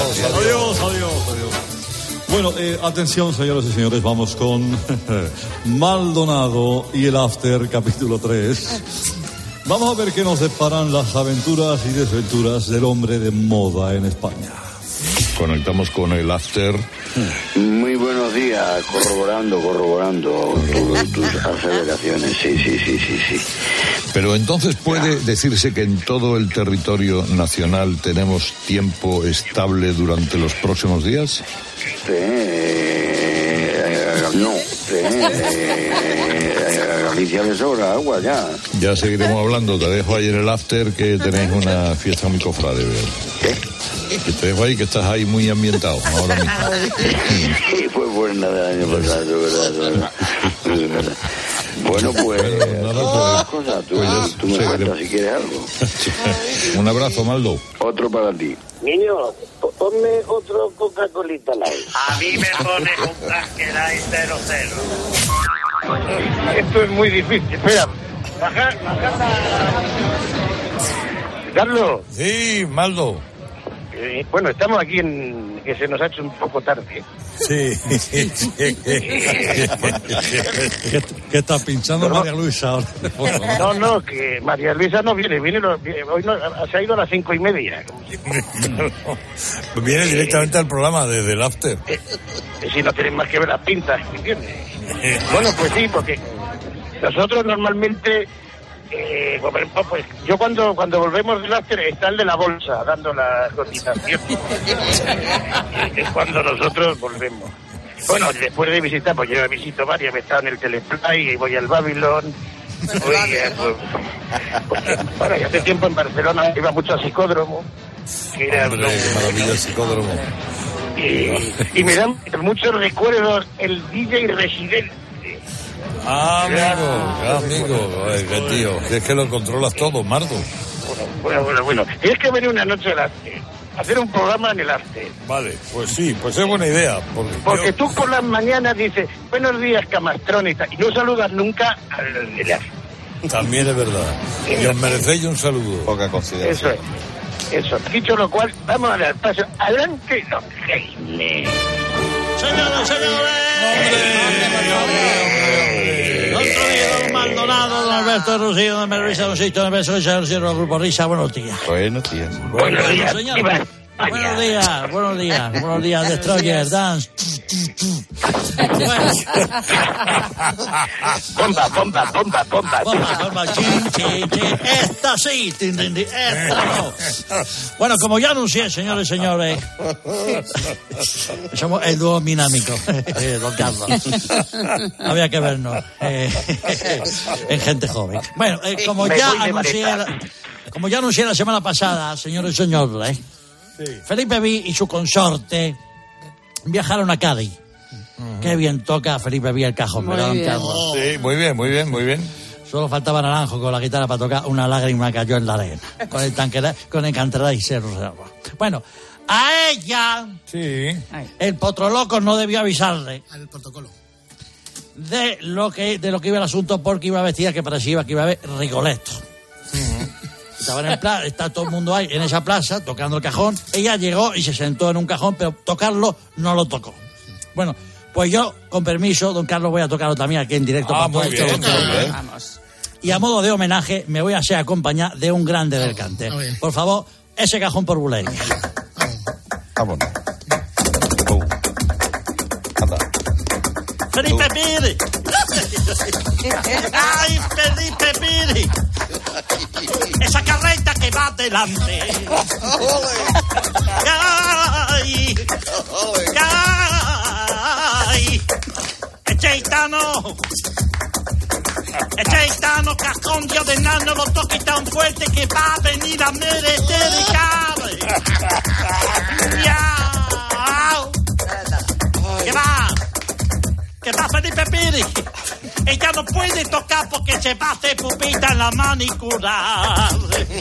Bueno, atención, señoras y señores, vamos con Maldonado y el After, capítulo 3. Vamos a ver qué nos deparan las aventuras y desventuras del hombre de moda en España. Conectamos con el After. Muy buenos días, corroborando tus aseveraciones, sí. Pero entonces puede decirse que en todo el territorio nacional tenemos tiempo estable durante los próximos días. No, Galicia le sobra agua ya. Ya seguiremos hablando, te dejo ahí en el After que tenéis una fiesta muy cofrade, ¿verdad? ¿Qué? Que te dejo ahí que estás ahí muy ambientado ahora mismo. Sí, fue buena del año pasado, ¿verdad? Bueno, pues, cosas, tú me cuentas si quieres algo. Un abrazo, Maldo. Otro para ti. Niño, ponme otro Coca-Colita Light. A mí me pones un Casque Light 00. Esto es muy difícil. Espera, baja la... Carlos. Sí, Maldo. Bueno, estamos aquí en... que se nos ha hecho un poco tarde. Sí. ¿Qué está pinchando María Luisa ahora? No, que María Luisa no viene hoy no, se ha ido a las 5:30. Viene directamente al programa desde el after. Si no tienen más que ver las pintas, ¿entiendes? Bueno, pues sí, porque nosotros normalmente... pues yo cuando volvemos del after está el de la bolsa dando la cotización. Es cuando nosotros volvemos. Bueno, después de visitar, pues yo visito varias, he estado en el Teleplay y voy al Babylon. Bueno, ya hace tiempo en Barcelona iba mucho a Psicódromo, que era maravilloso Psicódromo. Y me dan muchos recuerdos el DJ Residente. Amigo. Ay, qué tío. Es que lo controlas todo, Mardo. Bueno. Tienes que venir una noche al arte. Hacer un programa en el arte. Vale, pues sí, pues es buena idea. Porque tú por las mañanas dices, buenos días, Camastrón, y no saludas nunca al del arte. También es verdad. Y os merecéis un saludo. Poca consideración. Eso. Dicho lo cual, vamos a dar paso. Adelante, don Jaime. Señores. Otro día, don Maldonado, don Alberto Rocío, don Mervisa, don Sisto, don Beso, don Cierro, Grupo Risa, buenos días. Buenos días, señor. Buenos días, Destroyer, Dance. Bomba, chin. Esta sí, esta no. Bueno, como ya anuncié, señores, somos el dúo minámico, don Carlos. Había que vernos en gente joven. Bueno, como ya anuncié la semana pasada, señores, sí. Felipe V y su consorte viajaron a Cádiz. Qué bien toca Felipe V el cajón, ¿verdad, don Carlos? Sí, muy bien. Solo faltaba Naranjo con la guitarra para tocar Una lágrima cayó en la arena. Con el Cantará y se reserva. Bueno, a ella, el Potroloco no debió avisarle. Al protocolo. De lo que iba el asunto, porque iba vestida que parecía que iba a haber Rigoletto. Estaba en el está todo el mundo ahí en esa plaza tocando el cajón. Ella llegó y se sentó en un cajón, pero tocarlo no lo tocó. Bueno, pues yo, con permiso, don Carlos, voy a tocarlo también aquí en directo. Muy bien. Vamos. Y a modo de homenaje me voy a hacer acompañar de un grande del cante. Por favor, ese cajón por bulería. Vámonos. ¡Felipe Piri! ¡Ay, Felipe Piri! ¡Esa carreta que va adelante! ¡Ay! ¡Ay! ¡Este gitano cajón de ordenando lo toque tan fuerte que va a venir a merecer y cabe! ¿Qué va, Felipe Piri? Ella no puede tocar porque se va a hacer pupita en la manicura.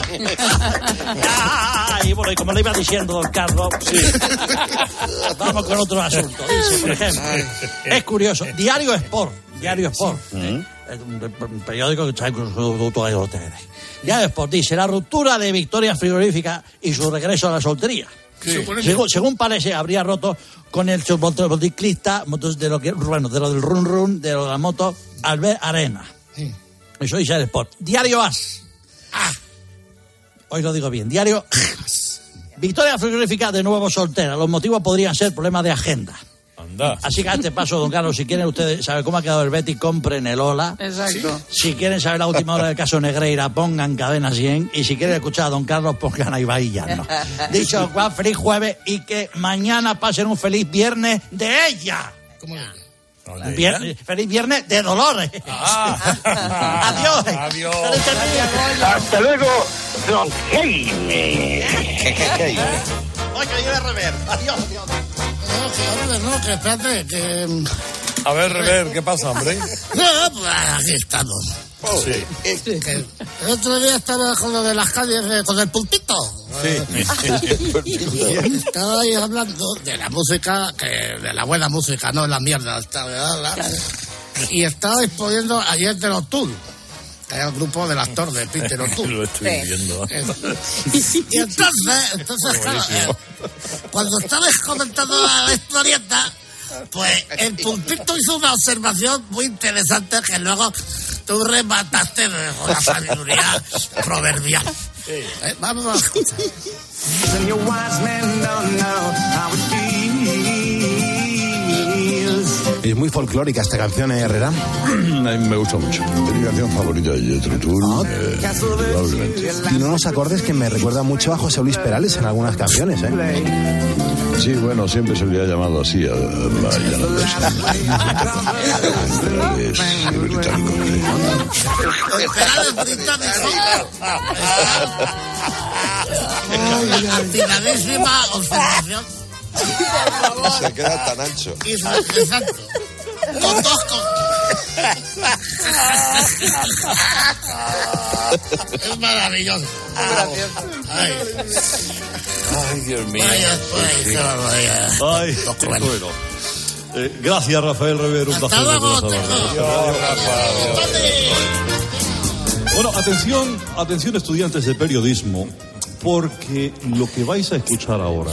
Ay, bueno, y como le iba diciendo don Carlos, vamos con otro asunto. Dice, por ejemplo, es curioso, Diario Sport, es un periódico que trae con su todos ustedes. Diario Sport dice, la ruptura de Victoria Frigorífica y su regreso a la soltería. Según parece, habría roto con el motociclista de lo del run de lo de la moto Albert Arena. Eso dice el Sport. Diario As. Hoy lo digo bien. Diario As. Victoria Frigorífica de nuevo soltera. Los motivos podrían ser problemas de agenda. Así que a este paso, don Carlos, si quieren ustedes saber cómo ha quedado el Betis, compren el Ola. Exacto. Si quieren saber la última hora del caso Negreira, pongan Cadena 100. Y si quieren escuchar a don Carlos, pongan a Ibai Llano. Dicho cual, feliz jueves y que mañana pasen un feliz viernes de ella. ¿Cómo de ella? Feliz viernes de Dolores. Adiós. Hasta luego, don Jaime. Oye, yo de rever. Adiós. No, que espérate, que... A ver, ¿qué pasa, hombre? No, pues aquí estamos. Sí. Que el otro día estaba con lo de las calles, con el pulpito. Sí. Estaba ahí hablando de la música, de la buena música, no de la mierda. Y estaba exponiendo ayer de los Tool. Que hay el grupo del actor de Peter O'Toole. Lo estoy viendo. Y entonces claro, cuando estabas comentando la historieta, pues el pulpito hizo una observación muy interesante que luego tú remataste con la sabiduría proverbial. Vamos a escuchar. Es muy folclórica esta canción, Herrera. A mí me gusta mucho. Es mi canción favorita de Jethro Tull, probablemente. Tiene unos acordes que me recuerdan mucho a José Luis Perales en algunas canciones, Sí, bueno, siempre se le ha llamado así a Perales británico. Perales británico. Atinadísima observación. Se queda tan ancho. Exacto. Con dos Es maravilloso. Ay, Dios mío. Ay, bueno. Gracias, Rafael Rivero. Un placer. Bueno, atención estudiantes de periodismo, porque lo que vais a escuchar ahora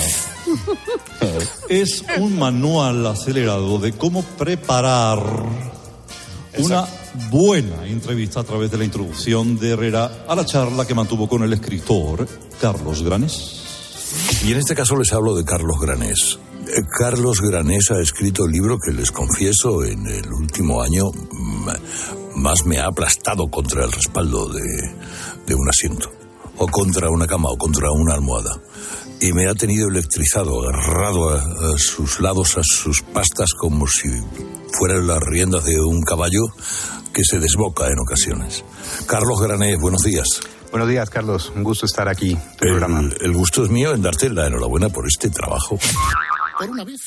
es un manual acelerado de cómo preparar una buena entrevista a través de la introducción de Herrera a la charla que mantuvo con el escritor Carlos Granés. Y en este caso les hablo de Carlos Granés. Carlos Granés ha escrito el libro que les confieso en el último año más me ha aplastado contra el respaldo de un asiento, o contra una cama, o contra una almohada. Y me ha tenido electrizado, agarrado a sus lados, a sus pastas, como si fueran las riendas de un caballo que se desboca en ocasiones. Carlos Granés, buenos días. Buenos días, Carlos. Un gusto estar aquí. El gusto es mío en darte la enhorabuena por este trabajo. Por una vez.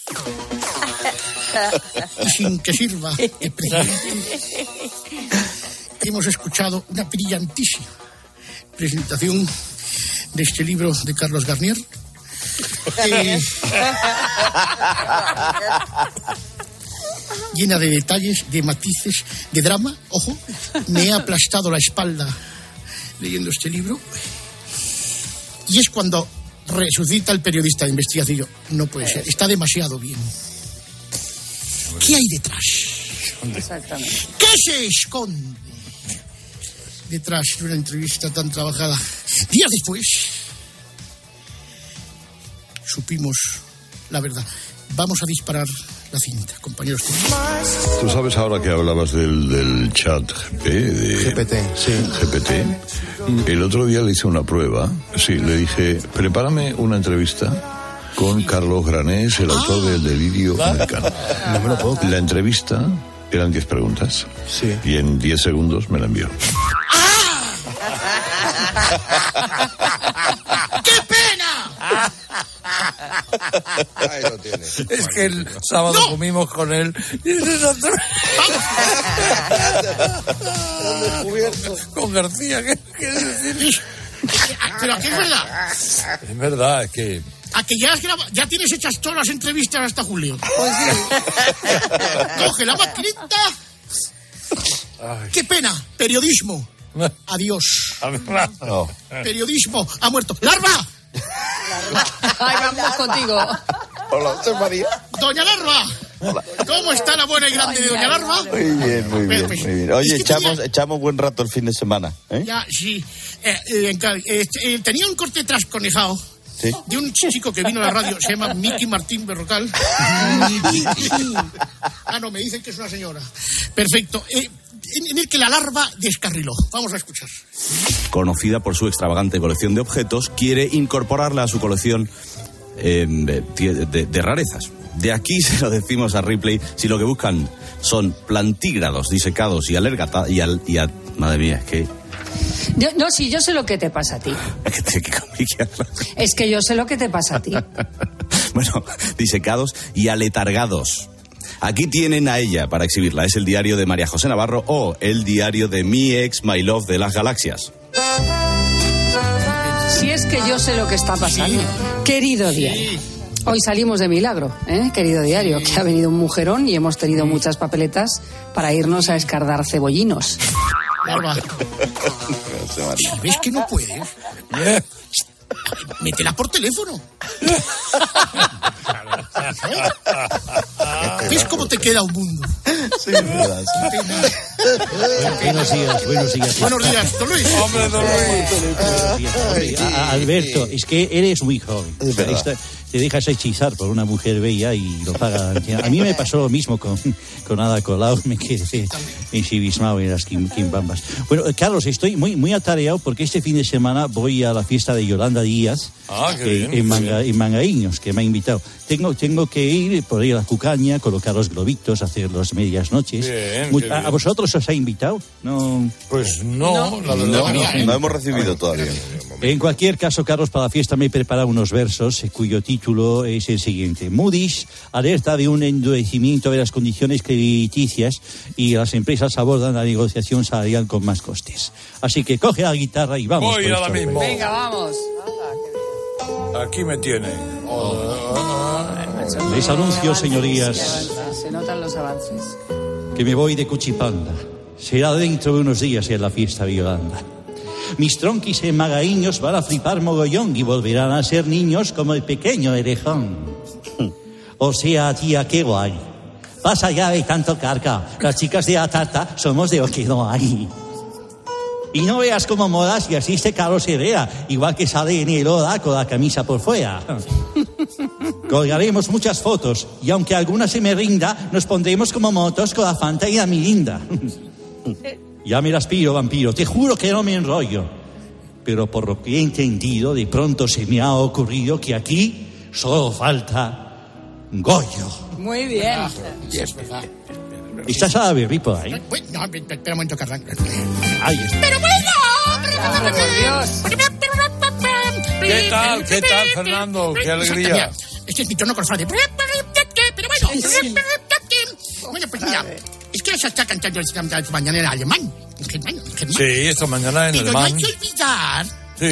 Y sin que sirva de precedente, hemos escuchado una brillantísima presentación de este libro de Carlos Garnier. Llena de detalles, de matices, de drama. Ojo, me he aplastado la espalda leyendo este libro. Y es cuando resucita el periodista de investigación. Yo, no puede ser, está demasiado bien. ¿Qué hay detrás? Exactamente. ¿Qué se esconde detrás de una entrevista tan trabajada? Días después supimos la verdad. Vamos a disparar la cinta, compañeros. Tú sabes ahora que hablabas del chat GPT, sí. GPT. El otro día le hice una prueba. Sí, le dije, prepárame una entrevista con Carlos Granés, el autor del Delirio Americano. No me lo puedo creer. La entrevista eran 10 preguntas. Sí. Y en 10 segundos me la envió. ¡Qué pena! Ahí lo tiene. Es que el sábado comimos con él y nosotros... con García, ¿qué decir? Pero que es verdad. Es verdad, es que... A que ya tienes hechas todas las entrevistas hasta julio. Pues sí. Coge la maquinita. Ay. ¡Qué pena! Periodismo. Adiós. No. Periodismo ha muerto. ¡Larva! Ay, vamos contigo. Hola, soy María. ¡Doña Larva! Hola. ¿Cómo está la buena y grande de Doña Larva? Muy bien, muy bien, muy bien. Oye, echamos buen rato el fin de semana, ¿eh? Ya, sí. Tenía un corte trasconejado. ¿Sí? De un chico que vino a la radio, se llama Miki Martín Berrocal. No, me dicen que es una señora. Perfecto. En el que la larva descarriló. Vamos a escuchar. Conocida por su extravagante colección de objetos, quiere incorporarla a su colección de rarezas. De aquí se lo decimos a Ripley, si lo que buscan son plantígrados disecados y madre mía, es que... Sí, yo sé lo que te pasa a ti. Es que yo sé lo que te pasa a ti. bueno, disecados y aletargados. Aquí tienen a ella para exhibirla. Es el diario de María José Navarro o el diario de mi ex My Love de las galaxias. Si es que yo sé lo que está pasando. Sí. Querido diario. Hoy salimos de milagro, querido diario, que ha venido un mujerón y hemos tenido muchas papeletas para irnos a escardar cebollinos. Larva. ¿Ves que no puedes? Métela por teléfono. ¿Ves cómo te queda un mundo? Sí, verdad. Buenos días. Buenos días, don Luis. Hombre, don Luis. Alberto, es que eres muy joven. Te dejas hechizar por una mujer bella y lo paga. A mí me pasó lo mismo con Ada Colau, me quedé ensimismado en las quimbambas. Bueno, Carlos, estoy muy atareado porque este fin de semana voy a la fiesta de Yolanda Díaz en Mangaíños, que me ha invitado. Tengo que ir por ahí a la Cucaña, colocar los globitos, hacer las medias noches. Bien, ¿A vosotros os ha invitado? No. Pues no, la verdad no hemos recibido todavía. En cualquier caso, Carlos, para la fiesta me he preparado unos versos cuyo título es el siguiente. Moody's alerta de un endurecimiento de las condiciones crediticias y las empresas abordan la negociación salarial con más costes. Así que coge la guitarra y vamos. Voy ahora mismo. Venga, vamos. Aquí me tienen. Les anuncio, señorías, se notan los avances. Que me voy de Cuchipanda. Será dentro de unos días en la fiesta de Yolanda. Mis tronquis en Magaíños van a flipar mogollón y volverán a ser niños como el pequeño Erejón. O sea, tía, qué guay. Pasa ya de tanto carca. Las chicas de Atata somos de lo que no hay. Y no veas cómo modas y asiste Carlos Herrera, igual que sale en el Oda con la camisa por fuera. Colgaremos muchas fotos y aunque alguna se me rinda, nos pondremos como motos con la Fanta y la Mirinda. Ya me las pillo, vampiro, te juro que no me enrollo. Pero por lo que he entendido, de pronto se me ha ocurrido que aquí solo falta Goyo. Muy bien. Es verdad. ¿Estás a ver, por ahí? No, espera un momento, que arranque. Ahí está. ¡Pero Hombre, por Dios. ¿Qué tal, Fernando? ¡Qué alegría! Este es mi tono cofrade. Pero bueno. Sí. Bueno, pues mira, es que se está cantando esta mañana en alemán. Sí, esta mañana en alemán. Pero no hay que olvidar.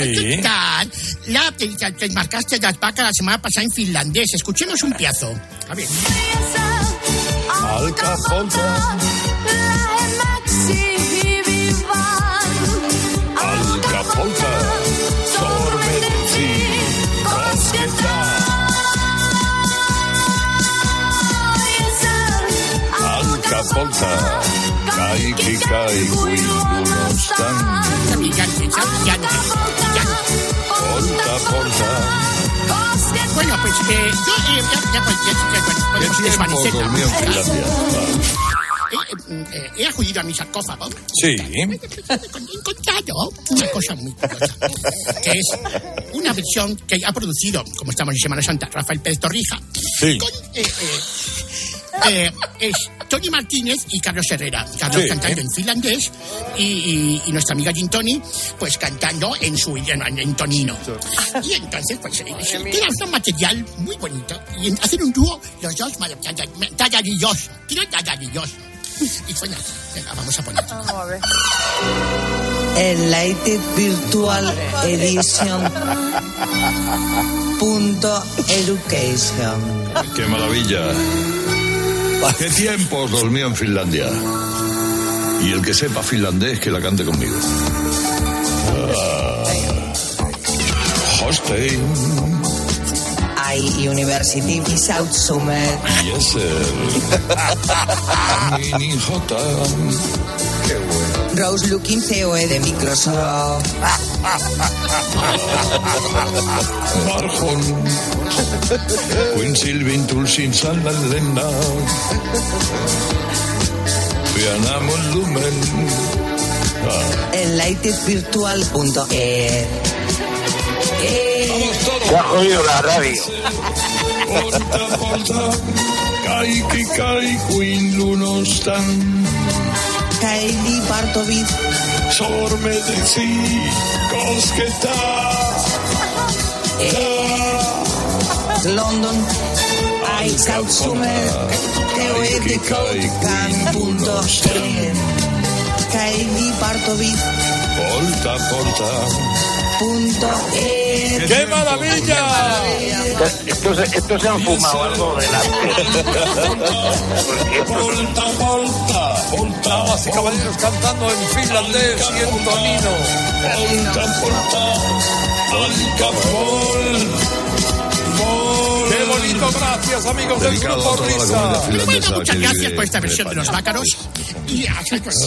Sí. Que marcaste las vacas la semana pasada en finlandés. Escuchemos un piazo. A ver. Alcapolta. Alcapolta. Sormedzi. Kosketa. Alcapolta. Kaikki kaikui lunostan. Polta. Bueno, pues podemos desvanecerla. He acudido a mi sarcófago. Sí. He encontrado una cosa muy curiosa, que es una versión que ha producido, como estamos en Semana Santa, Rafael Pérez Torrija. Sí. Con, es Tony Martínez y Carlos Herrera. Carlos cantando en finlandés y nuestra amiga Gintoni pues cantando en su idioma, en tonino. Y entonces pues queda un material muy bonito y hacer un dúo los dos maravilloso. Y bueno, venga, vamos a ponerlo. Vamos a ver. Enlighted Virtual Edition .education. ¡Qué maravilla! ¡Qué tiempos los míos en Finlandia! Y el que sepa finlandés, que la cante conmigo. Holstein. University without summer. Yes, sir. Mini J. Qué bueno. Rose Looking COE de Microsoft. Marjon. Queen Silvin Tulsin Sallalenda. Pianamon Lumen. Enlightedvirtual.es. Se ha jodido la radio. Kaikki kaikui lunostan. Kaili Bartovic. Sormedesi kosketa. London ¡Qué maravilla! Estos se han fumado algo de la... Damas y caballeros cantando en finlandés y en tonino. ¡Qué bonito! Gracias, amigos del Grupo Risa. Bueno, muchas gracias por esta versión de los Bácaros. Y adiós.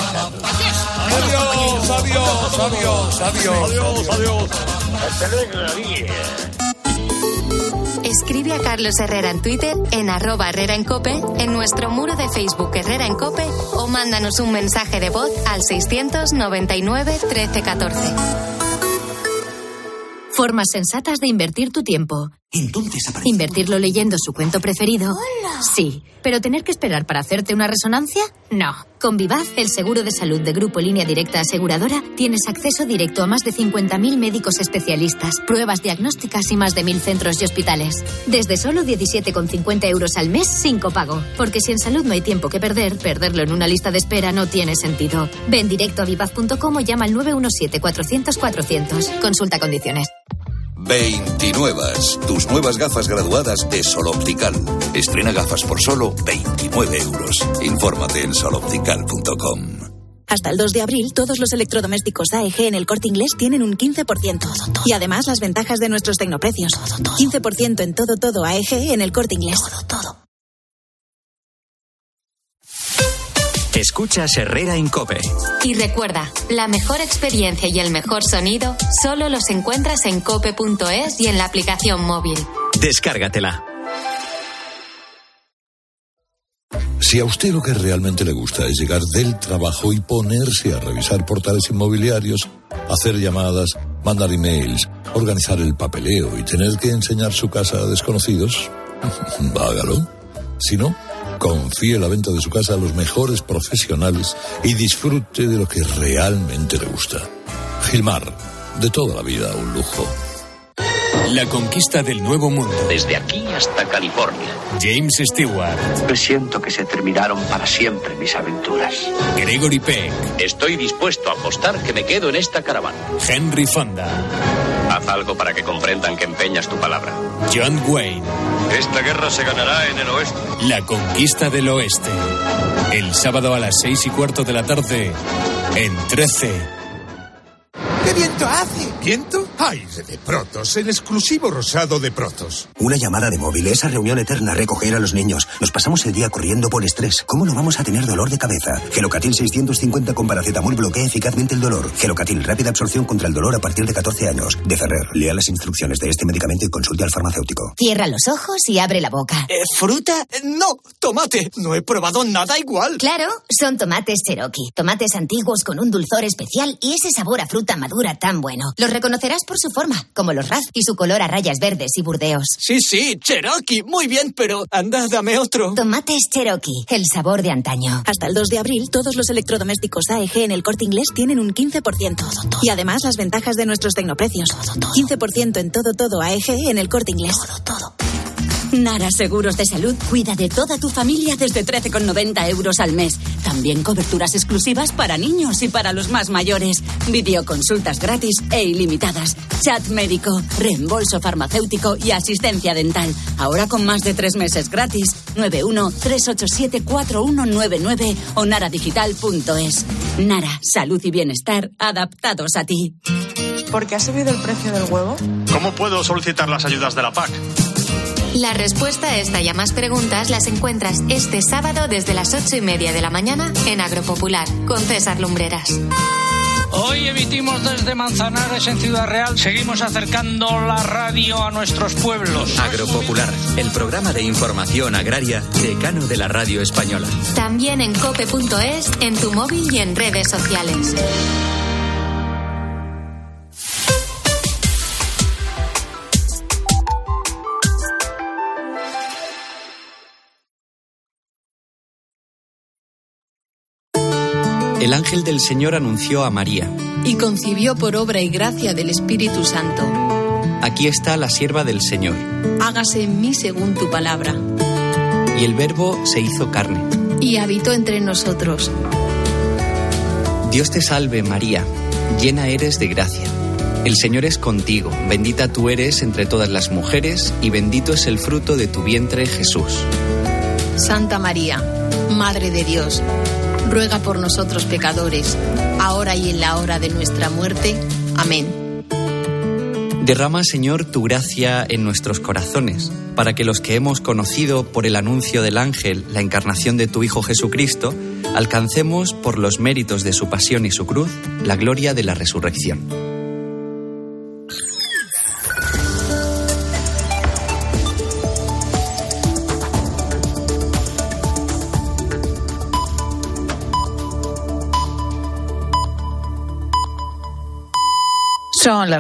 Hasta luego. Escribe a Carlos Herrera en Twitter, en @Herrera en Cope, en nuestro muro de Facebook Herrera en Cope, o mándanos un mensaje de voz al 699 1314. Formas sensatas de invertir tu tiempo. Entonces ¿Invertirlo leyendo su cuento preferido? ¡Hola! Sí. ¿Pero tener que esperar para hacerte una resonancia? No. Con Vivaz, el seguro de salud de Grupo Línea Directa Aseguradora, tienes acceso directo a más de 50.000 médicos especialistas, pruebas diagnósticas y más de 1.000 centros y hospitales. Desde solo 17,50 euros al mes sin copago. Porque si en salud no hay tiempo que perder, perderlo en una lista de espera no tiene sentido. Ven directo a vivaz.com o llama al 917-400-400. Consulta condiciones. 29. Tus nuevas gafas graduadas de Sol Optical. Estrena gafas por solo 29 euros. Infórmate en soloptical.com. Hasta el 2 de abril, todos los electrodomésticos AEG en El Corte Inglés tienen un 15%. Y además, las ventajas de nuestros tecnoprecios. 15% en todo AEG en El Corte Inglés. Escuchas Herrera en COPE. Y recuerda, la mejor experiencia y el mejor sonido solo los encuentras en cope.es y en la aplicación móvil. Descárgatela. Si a usted lo que realmente le gusta es llegar del trabajo y ponerse a revisar portales inmobiliarios, hacer llamadas, mandar emails, organizar el papeleo y tener que enseñar su casa a desconocidos, hágalo. Si no, confíe la venta de su casa a los mejores profesionales y disfrute de lo que realmente le gusta. Gilmar, de toda la vida un lujo. La conquista del nuevo mundo. Desde aquí hasta California. James Stewart. Presiento que se terminaron para siempre mis aventuras. Gregory Peck. Estoy dispuesto a apostar que me quedo en esta caravana. Henry Fonda. Haz algo para que comprendan que empeñas tu palabra. John Wayne. Esta guerra se ganará en el oeste. La conquista del oeste. El sábado a las 6:15 de la tarde en 13. ¡Qué viento hace! ¿Viento? Aire de Protos, el exclusivo rosado de Protos. Una llamada de móvil, esa reunión eterna, recoger a los niños. Nos pasamos el día corriendo por estrés. ¿Cómo no vamos a tener dolor de cabeza? Gelocatil 650 con paracetamol bloquea eficazmente el dolor. Gelocatil, rápida absorción contra el dolor a partir de 14 años. De Ferrer, lea las instrucciones de este medicamento y consulte al farmacéutico. Cierra los ojos y abre la boca. ¿Fruta? No, tomate. No he probado nada igual. Claro, son tomates Cherokee. Tomates antiguos con un dulzor especial y ese sabor a fruta madura tan bueno. Los reconocerás por su forma, como los Raz y su color a rayas verdes y burdeos. Sí, Cherokee, muy bien, pero anda, dame otro. Tomates Cherokee, el sabor de antaño. Hasta el 2 de abril, todos los electrodomésticos AEG en El Corte Inglés tienen un 15%. Y además, las ventajas de nuestros tecnoprecios. 15% en todo AEG en El Corte Inglés. Nara Seguros de Salud cuida de toda tu familia desde 13,90 euros al mes. También coberturas exclusivas para niños y para los más mayores. Videoconsultas gratis e ilimitadas. Chat médico, reembolso farmacéutico y asistencia dental. Ahora con más de 3 meses gratis. 91-387-4199 o naradigital.es. Nara, salud y bienestar adaptados a ti. ¿Por qué ha subido el precio del huevo? ¿Cómo puedo solicitar las ayudas de la PAC? La respuesta a esta y a más preguntas las encuentras este sábado desde las 8:30 de la mañana en Agropopular con César Lumbreras. Hoy emitimos desde Manzanares en Ciudad Real. Seguimos acercando la radio a nuestros pueblos. Agropopular, el programa de información agraria decano de la radio española. También en cope.es, en tu móvil y en redes sociales. El ángel del Señor anunció a María. Y concibió por obra y gracia del Espíritu Santo. Aquí está la sierva del Señor. hágase en mí según tu palabra. Y el Verbo se hizo carne. Y habitó entre nosotros. Dios te salve, María, llena eres de gracia. El Señor es contigo, bendita tú eres entre todas las mujeres, y bendito es el fruto de tu vientre, Jesús. Santa María, Madre de Dios, ruega por nosotros pecadores, ahora y en la hora de nuestra muerte. Amén. Derrama, Señor, tu gracia en nuestros corazones, para que los que hemos conocido por el anuncio del ángel la encarnación de tu Hijo Jesucristo, alcancemos por los méritos de su pasión y su cruz la gloria de la resurrección. Son las